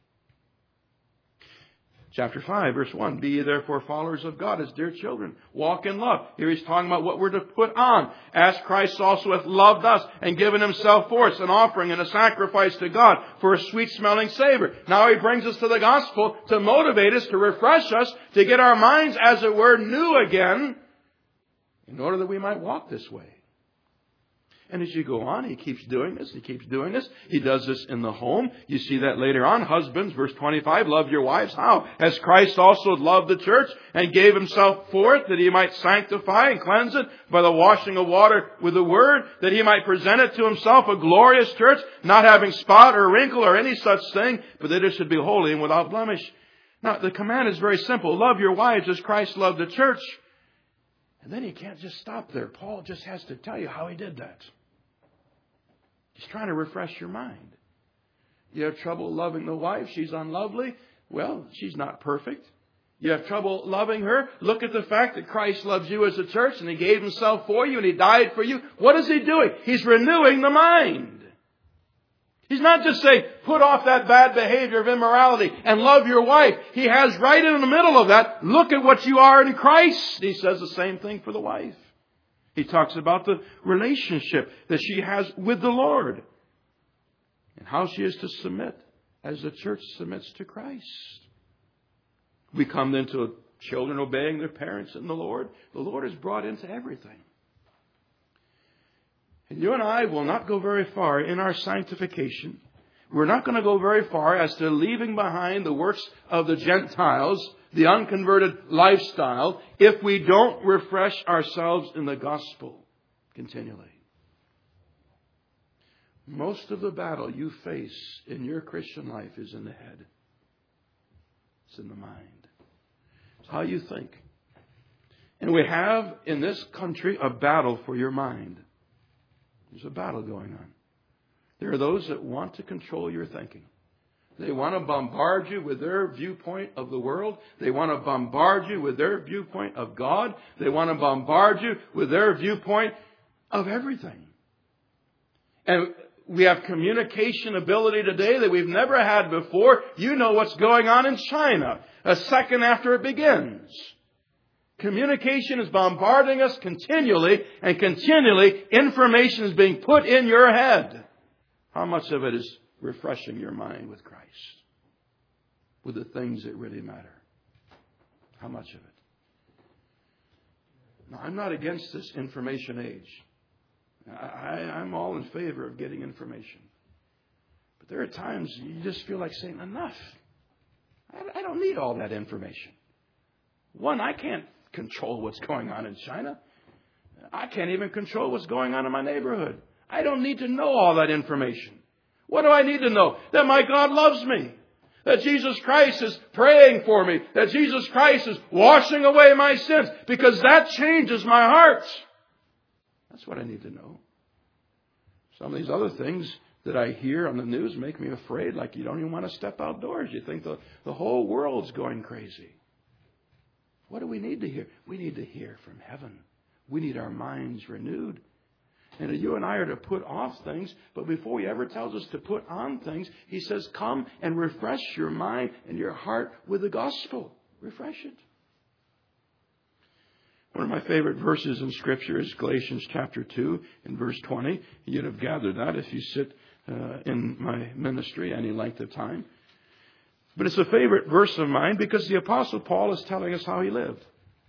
Chapter five, verse one. Be ye therefore followers of God as dear children. Walk in love. Here he's talking about what we're to put on. As Christ also hath loved us and given himself for us, an offering and a sacrifice to God for a sweet smelling savor. Now he brings us to the gospel to motivate us, to refresh us, to get our minds, as it were, new again, in order that we might walk this way. And as you go on, he keeps doing this. He keeps doing this. He does this in the home. You see that later on. Husbands, verse twenty-five, love your wives. How? As Christ also loved the church and gave himself for it, that he might sanctify and cleanse it by the washing of water with the word, that he might present it to himself a glorious church, not having spot or wrinkle or any such thing, but that it should be holy and without blemish. Now, the command is very simple. Love your wives as Christ loved the church. And then he can't just stop there. Paul just has to tell you how he did that. He's trying to refresh your mind. You have trouble loving the wife. She's unlovely. Well, she's not perfect. You have trouble loving her. Look at the fact that Christ loves you as a church and He gave Himself for you and He died for you. What is He doing? He's renewing the mind. He's not just saying, put off that bad behavior of immorality and love your wife. He has right in the middle of that, look at what you are in Christ. He says the same thing for the wife. He talks about the relationship that she has with the Lord and how she is to submit as the church submits to Christ. We come then to children obeying their parents in the Lord. The Lord is brought into everything. And you and I will not go very far in our sanctification. We're not going to go very far as to leaving behind the works of the Gentiles, the unconverted lifestyle, if we don't refresh ourselves in the gospel continually. Most of the battle you face in your Christian life is in the head. It's in the mind. It's how you think. And we have in this country a battle for your mind. There's a battle going on. There are those that want to control your thinking. They want to bombard you with their viewpoint of the world. They want to bombard you with their viewpoint of God. They want to bombard you with their viewpoint of everything. And we have communication ability today that we've never had before. You know what's going on in China a second after it begins. Communication is bombarding us continually, and continually information is being put in your head. How much of it is refreshing your mind with Christ? With the things that really matter? How much of it? Now, I'm not against this information age. I, I'm all in favor of getting information. But there are times you just feel like saying, enough. I, I don't need all that information. One, I can't control what's going on in China. I can't even control what's going on in my neighborhood. I don't need to know all that information. What do I need to know? That my God loves me. That Jesus Christ is praying for me. That Jesus Christ is washing away my sins. Because that changes my heart. That's what I need to know. Some of these other things that I hear on the news make me afraid, like you don't even want to step outdoors. You think the, the whole world's going crazy. What do we need to hear? We need to hear from heaven. We need our minds renewed. And you and I are to put off things, but before He ever tells us to put on things, He says, come and refresh your mind and your heart with the gospel. Refresh it. One of my favorite verses in Scripture is Galatians chapter two and verse twenty. You'd have gathered that if you sit uh, in my ministry any length of time. But it's a favorite verse of mine because the Apostle Paul is telling us how he lived.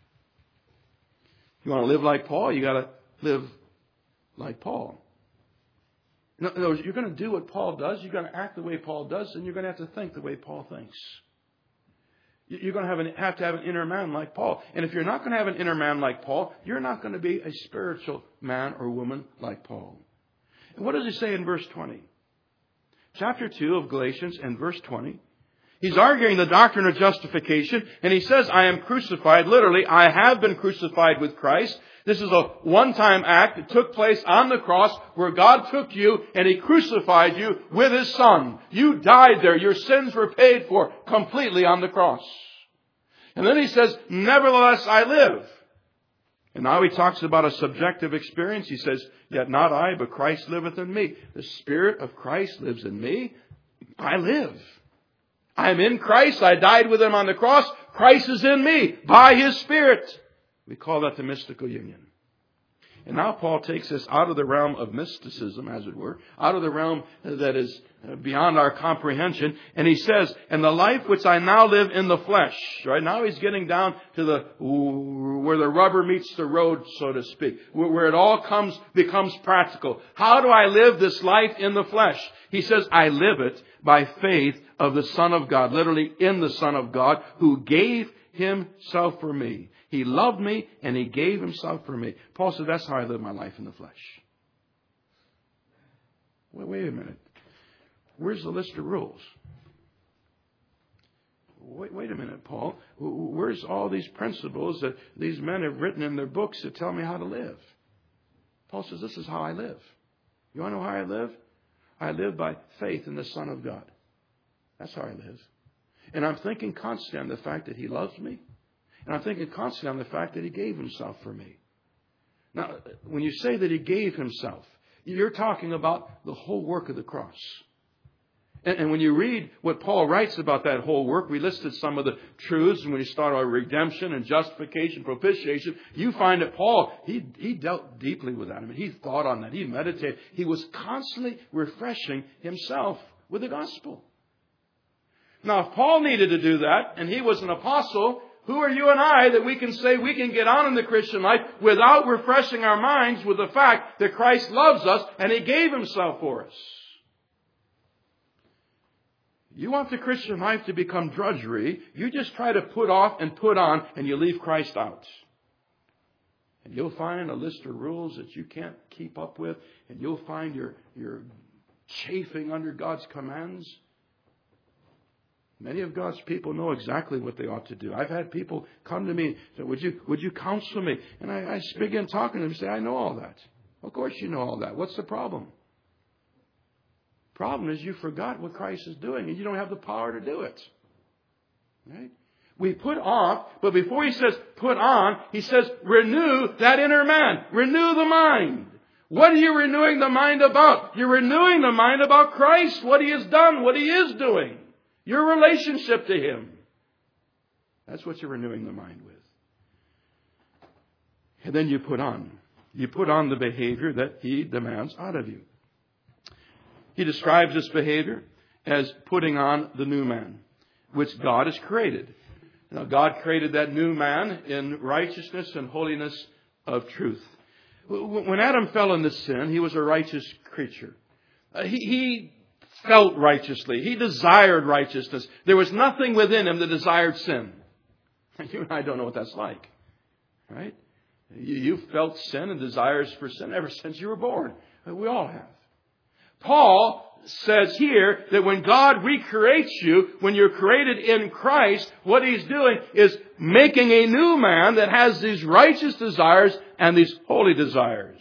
You want to live like Paul, you got to live like Paul. In other words, you're going to do what Paul does, you're going to act the way Paul does, and you're going to have to think the way Paul thinks. You're going to have, an, have to have an inner man like Paul. And if you're not going to have an inner man like Paul, you're not going to be a spiritual man or woman like Paul. And what does he say in verse twenty? Chapter two of Galatians and verse twenty. He's arguing the doctrine of justification, and he says, I am crucified. Literally, I have been crucified with Christ. This is a one-time act that took place on the cross where God took you and He crucified you with His Son. You died there. Your sins were paid for completely on the cross. And then he says, nevertheless I live. And now he talks about a subjective experience. He says, yet not I, but Christ liveth in me. The Spirit of Christ lives in me. I live. I'm in Christ. I died with Him on the cross. Christ is in me by His Spirit. We call that the mystical union. And now Paul takes us out of the realm of mysticism, as it were, out of the realm that is beyond our comprehension. And he says, and the life which I now live in the flesh. Right now he's getting down to the where the rubber meets the road, so to speak, where it all comes becomes practical. How do I live this life in the flesh? He says, I live it by faith of the Son of God, literally in the Son of God, who gave Himself for me. He loved me and He gave Himself for me. Paul said, that's how I live my life in the flesh. Wait, wait a minute. Where's the list of rules? Wait, wait a minute, Paul. Where's all these principles that these men have written in their books that tell me how to live? Paul says, this is how I live. You want to know how I live? I live by faith in the Son of God. That's how I live. And I'm thinking constantly on the fact that He loves me. And I'm thinking constantly on the fact that He gave Himself for me. Now, when you say that He gave Himself, you're talking about the whole work of the cross. And, and when you read what Paul writes about that whole work, we listed some of the truths. And when you start on redemption and justification, propitiation, you find that Paul, he, he dealt deeply with that. I mean, he thought on that. He meditated. He was constantly refreshing himself with the gospel. Now, if Paul needed to do that, and he was an apostle, who are you and I that we can say we can get on in the Christian life without refreshing our minds with the fact that Christ loves us and He gave Himself for us? You want the Christian life to become drudgery, you just try to put off and put on, and you leave Christ out. And you'll find a list of rules that you can't keep up with, and you'll find you're, you're chafing under God's commands. Many of God's people know exactly what they ought to do. I've had people come to me and say, would you, would you counsel me? And I, I begin talking to them and say, I know all that. Of course you know all that. What's the problem? Problem is you forgot what Christ is doing and you don't have the power to do it. Right? We put off, but before He says put on, He says renew that inner man. Renew the mind. What are you renewing the mind about? You're renewing the mind about Christ, what He has done, what He is doing. Your relationship to Him. That's what you're renewing the mind with. And then you put on. You put on the behavior that He demands out of you. He describes this behavior as putting on the new man, which God has created. Now, God created that new man in righteousness and holiness of truth. When Adam fell into sin, he was a righteous creature. Uh, he, he felt righteously. He desired righteousness. There was nothing within him that desired sin. And you and I don't know what that's like. Right? You, you've felt sin and desires for sin ever since you were born. We all have. Paul says here that when God recreates you, when you're created in Christ, what He's doing is making a new man that has these righteous desires and these holy desires.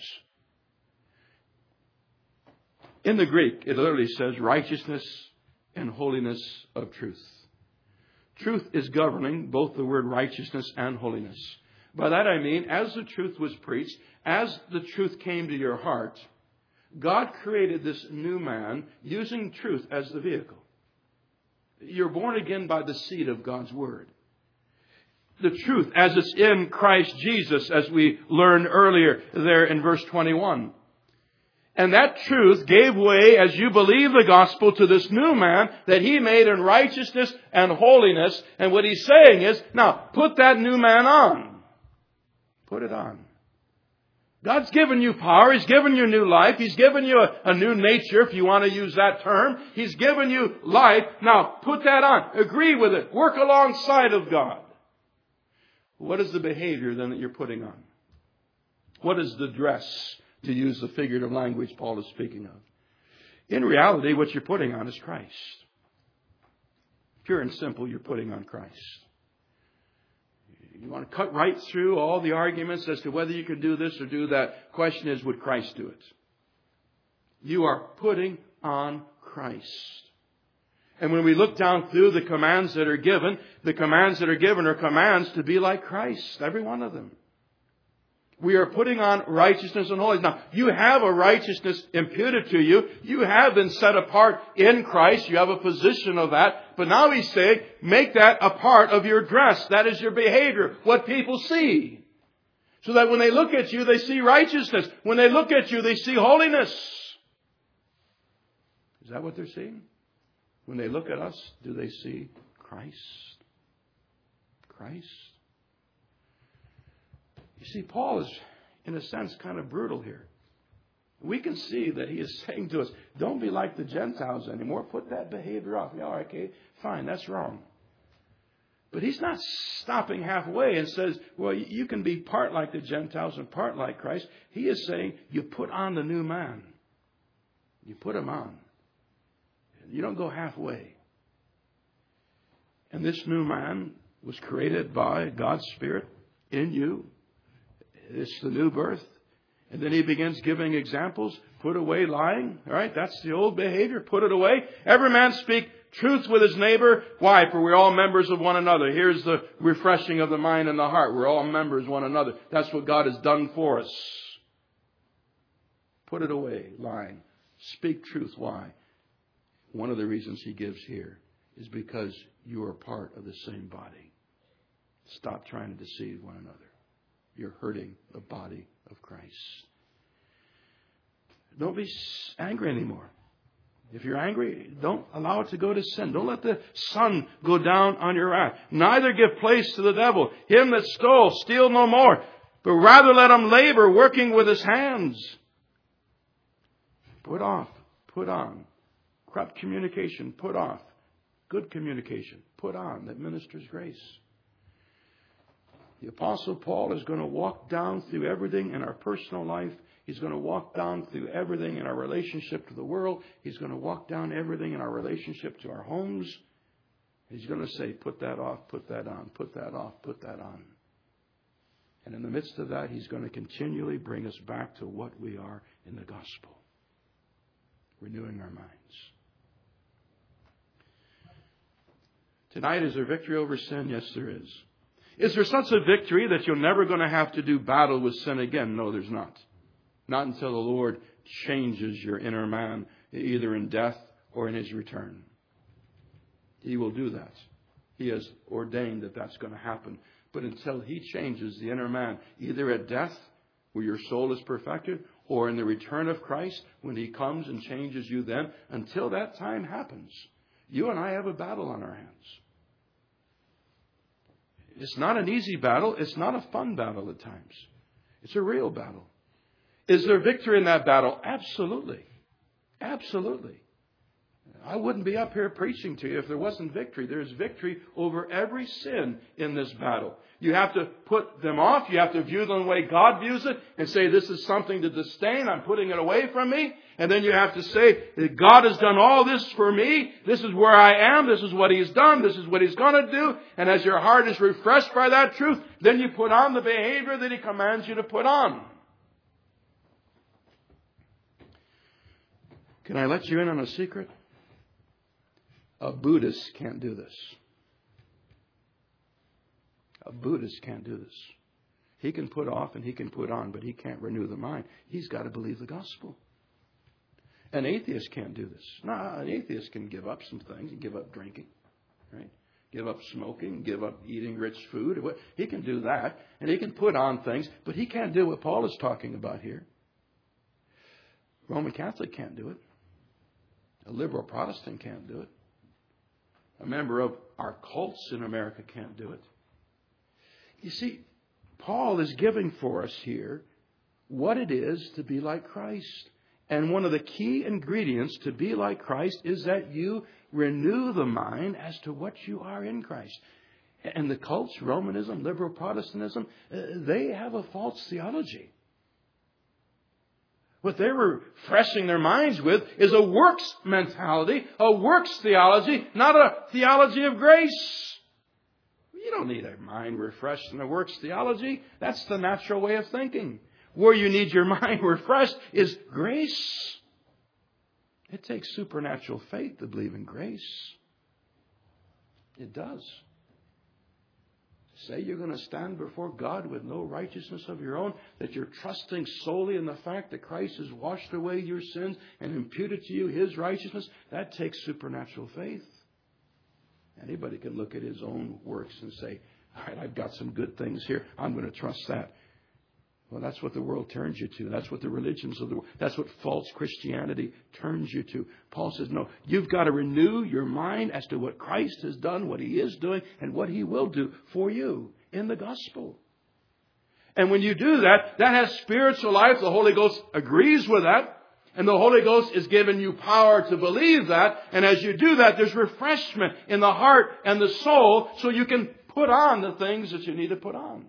In the Greek, it literally says righteousness and holiness of truth. Truth is governing both the word righteousness and holiness. By that I mean, as the truth was preached, as the truth came to your heart, God created this new man using truth as the vehicle. You're born again by the seed of God's Word. The truth as it's in Christ Jesus, as we learned earlier there in verse twenty-one. And that truth gave way, as you believe the gospel, to this new man that He made in righteousness and holiness. And what He's saying is, now, put that new man on. Put it on. God's given you power. He's given you new life. He's given you a, a new nature, if you want to use that term. He's given you life. Now, put that on. Agree with it. Work alongside of God. What is the behavior then that you're putting on? What is the dress, to use the figurative language Paul is speaking of? In reality, what you're putting on is Christ. Pure and simple, you're putting on Christ. You want to cut right through all the arguments as to whether you can do this or do that. Question is, would Christ do it? You are putting on Christ. And when we look down through the commands that are given, the commands that are given are commands to be like Christ. Every one of them. We are putting on righteousness and holiness. Now, you have a righteousness imputed to you. You have been set apart in Christ. You have a position of that. But now He's saying, make that a part of your dress. That is your behavior. What people see. So that when they look at you, they see righteousness. When they look at you, they see holiness. Is that what they're seeing? When they look at us, do they see Christ? Christ? You see, Paul is, in a sense, kind of brutal here. We can see that he is saying to us, don't be like the Gentiles anymore. Put that behavior off. Yeah, all right, okay, fine, that's wrong. But he's not stopping halfway and says, well, you can be part like the Gentiles and part like Christ. He is saying, you put on the new man. You put him on. You don't go halfway. And this new man was created by God's Spirit in you. It's the new birth. And then he begins giving examples. Put away lying. All right, that's the old behavior. Put it away. Every man speak truth with his neighbor. Why? For we're all members of one another. Here's the refreshing of the mind and the heart. We're all members of one another. That's what God has done for us. Put it away, lying. Speak truth. Why? One of the reasons he gives here is because you are part of the same body. Stop trying to deceive one another. You're hurting the body of Christ. Don't be angry anymore. If you're angry, don't allow it to go to sin. Don't let the sun go down on your wrath. Neither give place to the devil. Him that stole, steal no more. But rather let him labor, working with his hands. Put off, put on. Corrupt communication, put off. Good communication, put on, that ministers grace. The Apostle Paul is going to walk down through everything in our personal life. He's going to walk down through everything in our relationship to the world. He's going to walk down everything in our relationship to our homes. He's going to say, put that off, put that on, put that off, put that on. And in the midst of that, he's going to continually bring us back to what we are in the gospel. Renewing our minds. Tonight, is there victory over sin? Yes, there is. Is there such a victory that you're never going to have to do battle with sin again? No, there's not. Not until the Lord changes your inner man, either in death or in His return. He will do that. He has ordained that that's going to happen. But until He changes the inner man, either at death, where your soul is perfected, or in the return of Christ, when He comes and changes you then, until that time happens, you and I have a battle on our hands. It's not an easy battle. It's not a fun battle at times. It's a real battle. Is there victory in that battle? Absolutely. Absolutely. I wouldn't be up here preaching to you if there wasn't victory. There's victory over every sin in this battle. You have to put them off. You have to view them the way God views it and say, this is something to disdain. I'm putting it away from me. And then you have to say that God has done all this for me. This is where I am. This is what He's done. This is what He's going to do. And as your heart is refreshed by that truth, then you put on the behavior that He commands you to put on. Can I let you in on a secret? A Buddhist can't do this. A Buddhist can't do this. He can put off and he can put on, but he can't renew the mind. He's got to believe the gospel. An atheist can't do this. No, an atheist can give up some things. He can give up drinking, right? Give up smoking, give up eating rich food. He can do that, and he can put on things, but he can't do what Paul is talking about here. Roman Catholic can't do it. A liberal Protestant can't do it. A member of our cults in America can't do it. You see, Paul is giving for us here what it is to be like Christ. And one of the key ingredients to be like Christ is that you renew the mind as to what you are in Christ. And the cults, Romanism, liberal Protestantism, they have a false theology. What they're refreshing their minds with is a works mentality, a works theology, not a theology of grace. You don't need a mind refreshed in a works theology. That's the natural way of thinking. Where you need your mind refreshed is grace. It takes supernatural faith to believe in grace. It does. Say you're going to stand before God with no righteousness of your own, that you're trusting solely in the fact that Christ has washed away your sins and imputed to you His righteousness. That takes supernatural faith. Anybody can look at his own works and say, all right, I've got some good things here. I'm going to trust that. Well, that's what the world turns you to. That's what the religions of the world, that's what false Christianity turns you to. Paul says, no, you've got to renew your mind as to what Christ has done, what He is doing, and what He will do for you in the gospel. And when you do that, that has spiritual life. The Holy Ghost agrees with that. And the Holy Ghost is giving you power to believe that. And as you do that, there's refreshment in the heart and the soul so you can put on the things that you need to put on.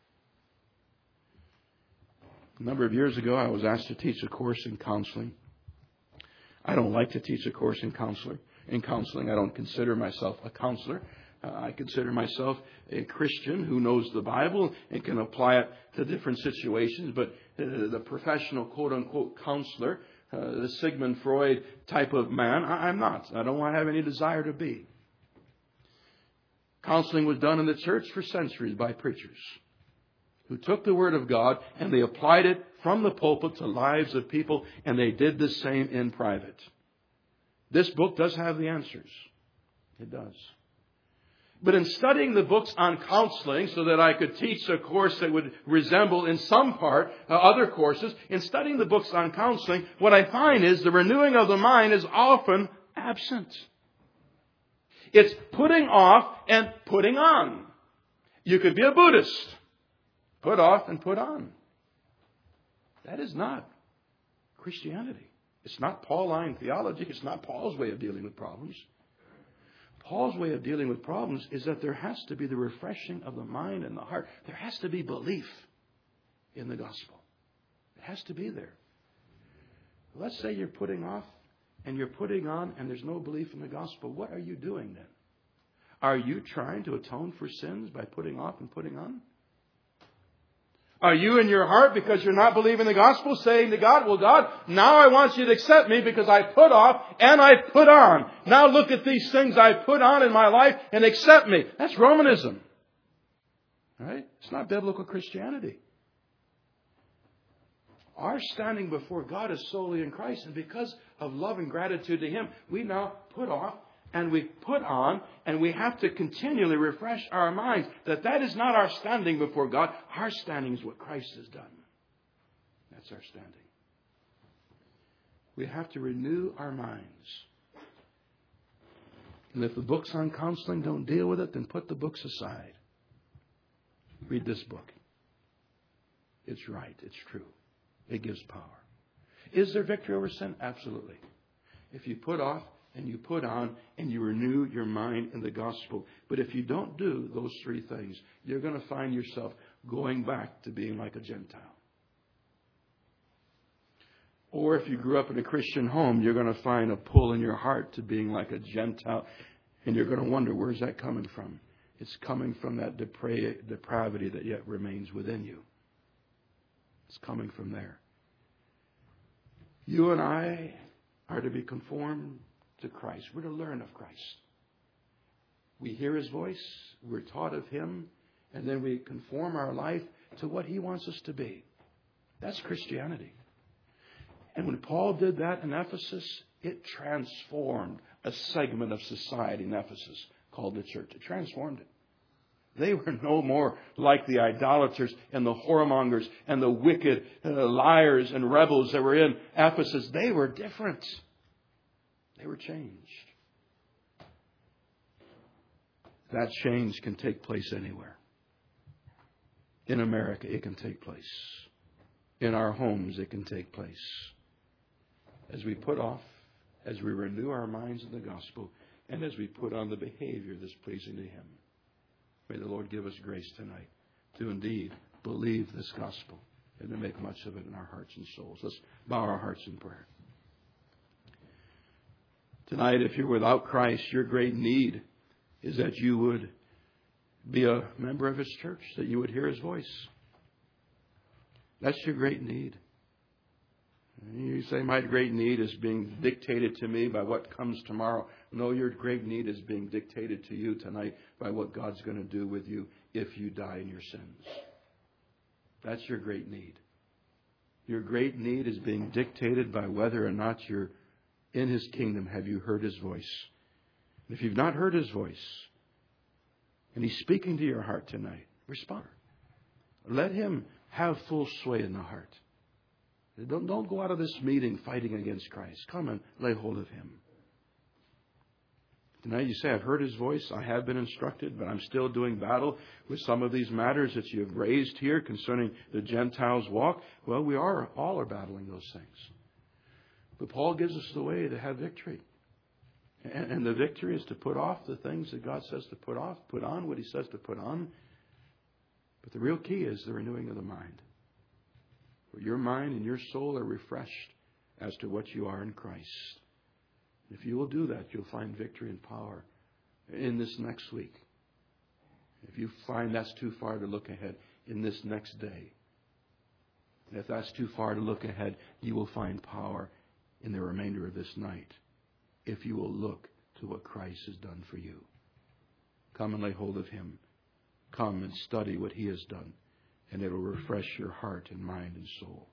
A number of years ago, I was asked to teach a course in counseling. I don't like to teach a course in counseling. In counseling, I don't consider myself a counselor. Uh, I consider myself a Christian who knows the Bible and can apply it to different situations. But uh, the professional quote-unquote counselor, uh, the Sigmund Freud type of man, I, I'm not. I don't have any desire to be. Counseling was done in the church for centuries by preachers who took the Word of God and they applied it from the pulpit to lives of people, and they did the same in private. This book does have the answers. It does. But in studying the books on counseling so that I could teach a course that would resemble in some part uh, other courses, in studying the books on counseling, what I find is the renewing of the mind is often absent. It's putting off and putting on. You could be a Buddhist. Put off and put on. That is not Christianity. It's not Pauline theology. It's not Paul's way of dealing with problems. Paul's way of dealing with problems is that there has to be the refreshing of the mind and the heart. There has to be belief in the gospel. It has to be there. Let's say you're putting off and you're putting on and there's no belief in the gospel. What are you doing then? Are you trying to atone for sins by putting off and putting on? Are you in your heart, because you're not believing the gospel, saying to God, well, God, now I want you to accept me because I put off and I put on. Now look at these things I put on in my life and accept me. That's Romanism. Right? It's not biblical Christianity. Our standing before God is solely in Christ, and because of love and gratitude to Him, we now put off and we put on, and we have to continually refresh our minds that that is not our standing before God. Our standing is what Christ has done. That's our standing. We have to renew our minds. And if the books on counseling don't deal with it, then put the books aside. Read this book. It's right. It's true. It gives power. Is there victory over sin? Absolutely. If you put off and you put on and you renew your mind in the gospel. But if you don't do those three things, you're going to find yourself going back to being like a Gentile. Or if you grew up in a Christian home, you're going to find a pull in your heart to being like a Gentile. And you're going to wonder, where's that coming from? It's coming from that depra- depravity that yet remains within you. It's coming from there. You and I are to be conformed to Christ. We're to learn of Christ. We hear His voice, we're taught of Him, and then we conform our life to what He wants us to be. That's Christianity. And when Paul did that in Ephesus, it transformed a segment of society in Ephesus called the church. It transformed it. They were no more like the idolaters and the whoremongers and the wicked uh, liars and rebels that were in Ephesus. They were different. They were changed. That change can take place anywhere. In America, it can take place. In our homes, it can take place. As we put off, as we renew our minds in the gospel, and as we put on the behavior that's pleasing to Him. May the Lord give us grace tonight to indeed believe this gospel and to make much of it in our hearts and souls. Let's bow our hearts in prayer. Tonight, if you're without Christ, your great need is that you would be a member of His church, that you would hear His voice. That's your great need. You say, my great need is being dictated to me by what comes tomorrow. No, your great need is being dictated to you tonight by what God's going to do with you if you die in your sins. That's your great need. Your great need is being dictated by whether or not you're in His kingdom. Have you heard His voice? If you've not heard His voice, and He's speaking to your heart tonight, respond. Let Him have full sway in the heart. Don't, don't go out of this meeting fighting against Christ. Come and lay hold of Him. Tonight you say, I've heard His voice. I have been instructed, but I'm still doing battle with some of these matters that you have raised here concerning the Gentiles' walk. Well, we are all are battling those things. But Paul gives us the way to have victory. And, and the victory is to put off the things that God says to put off, put on what He says to put on. But the real key is the renewing of the mind. Where your mind and your soul are refreshed as to what you are in Christ. If you will do that, you'll find victory and power in this next week If you find that's too far to look ahead in this next day, and if that's too far to look ahead, you will find power in the remainder of this night if you will look to what Christ has done for you. Come and lay hold of Him. Come and study what He has done, and it will refresh your heart and mind and soul.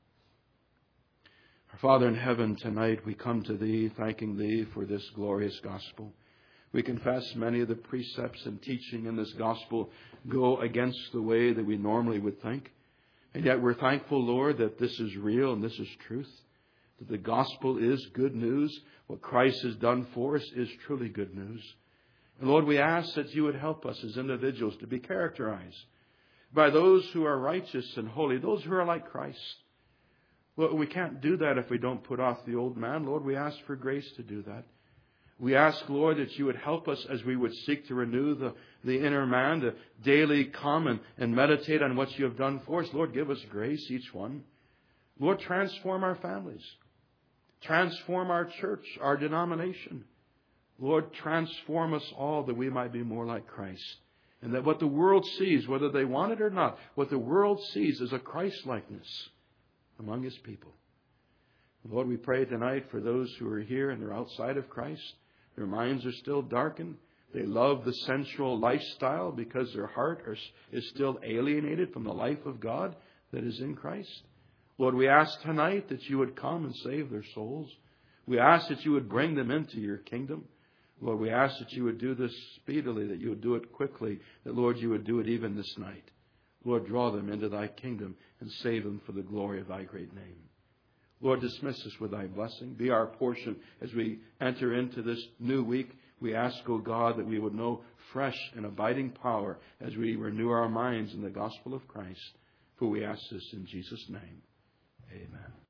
Our Father in heaven, tonight we come to Thee, thanking Thee for this glorious gospel. We confess many of the precepts and teaching in this gospel go against the way that we normally would think. And yet we're thankful, Lord, that this is real and this is truth. That the gospel is good news. What Christ has done for us is truly good news. And Lord, we ask that You would help us as individuals to be characterized by those who are righteous and holy, those who are like Christ. Well, we can't do that if we don't put off the old man. Lord, we ask for grace to do that. We ask, Lord, that You would help us as we would seek to renew the, the inner man, to daily come and, and meditate on what You have done for us. Lord, give us grace, each one. Lord, transform our families. Transform our church, our denomination. Lord, transform us all that we might be more like Christ. And that what the world sees, whether they want it or not, what the world sees is a Christ-likeness among His people. Lord, we pray tonight for those who are here and they're outside of Christ. Their minds are still darkened. They love the sensual lifestyle because their heart are, is still alienated from the life of God that is in Christ. Lord, we ask tonight that You would come and save their souls. We ask that You would bring them into Your kingdom. Lord, we ask that You would do this speedily, that You would do it quickly, that, Lord, You would do it even this night. Lord, draw them into Thy kingdom and save them for the glory of Thy great name. Lord, dismiss us with Thy blessing. Be our portion as we enter into this new week. We ask, O God, that we would know fresh and abiding power as we renew our minds in the gospel of Christ. For we ask this in Jesus' name. Amen.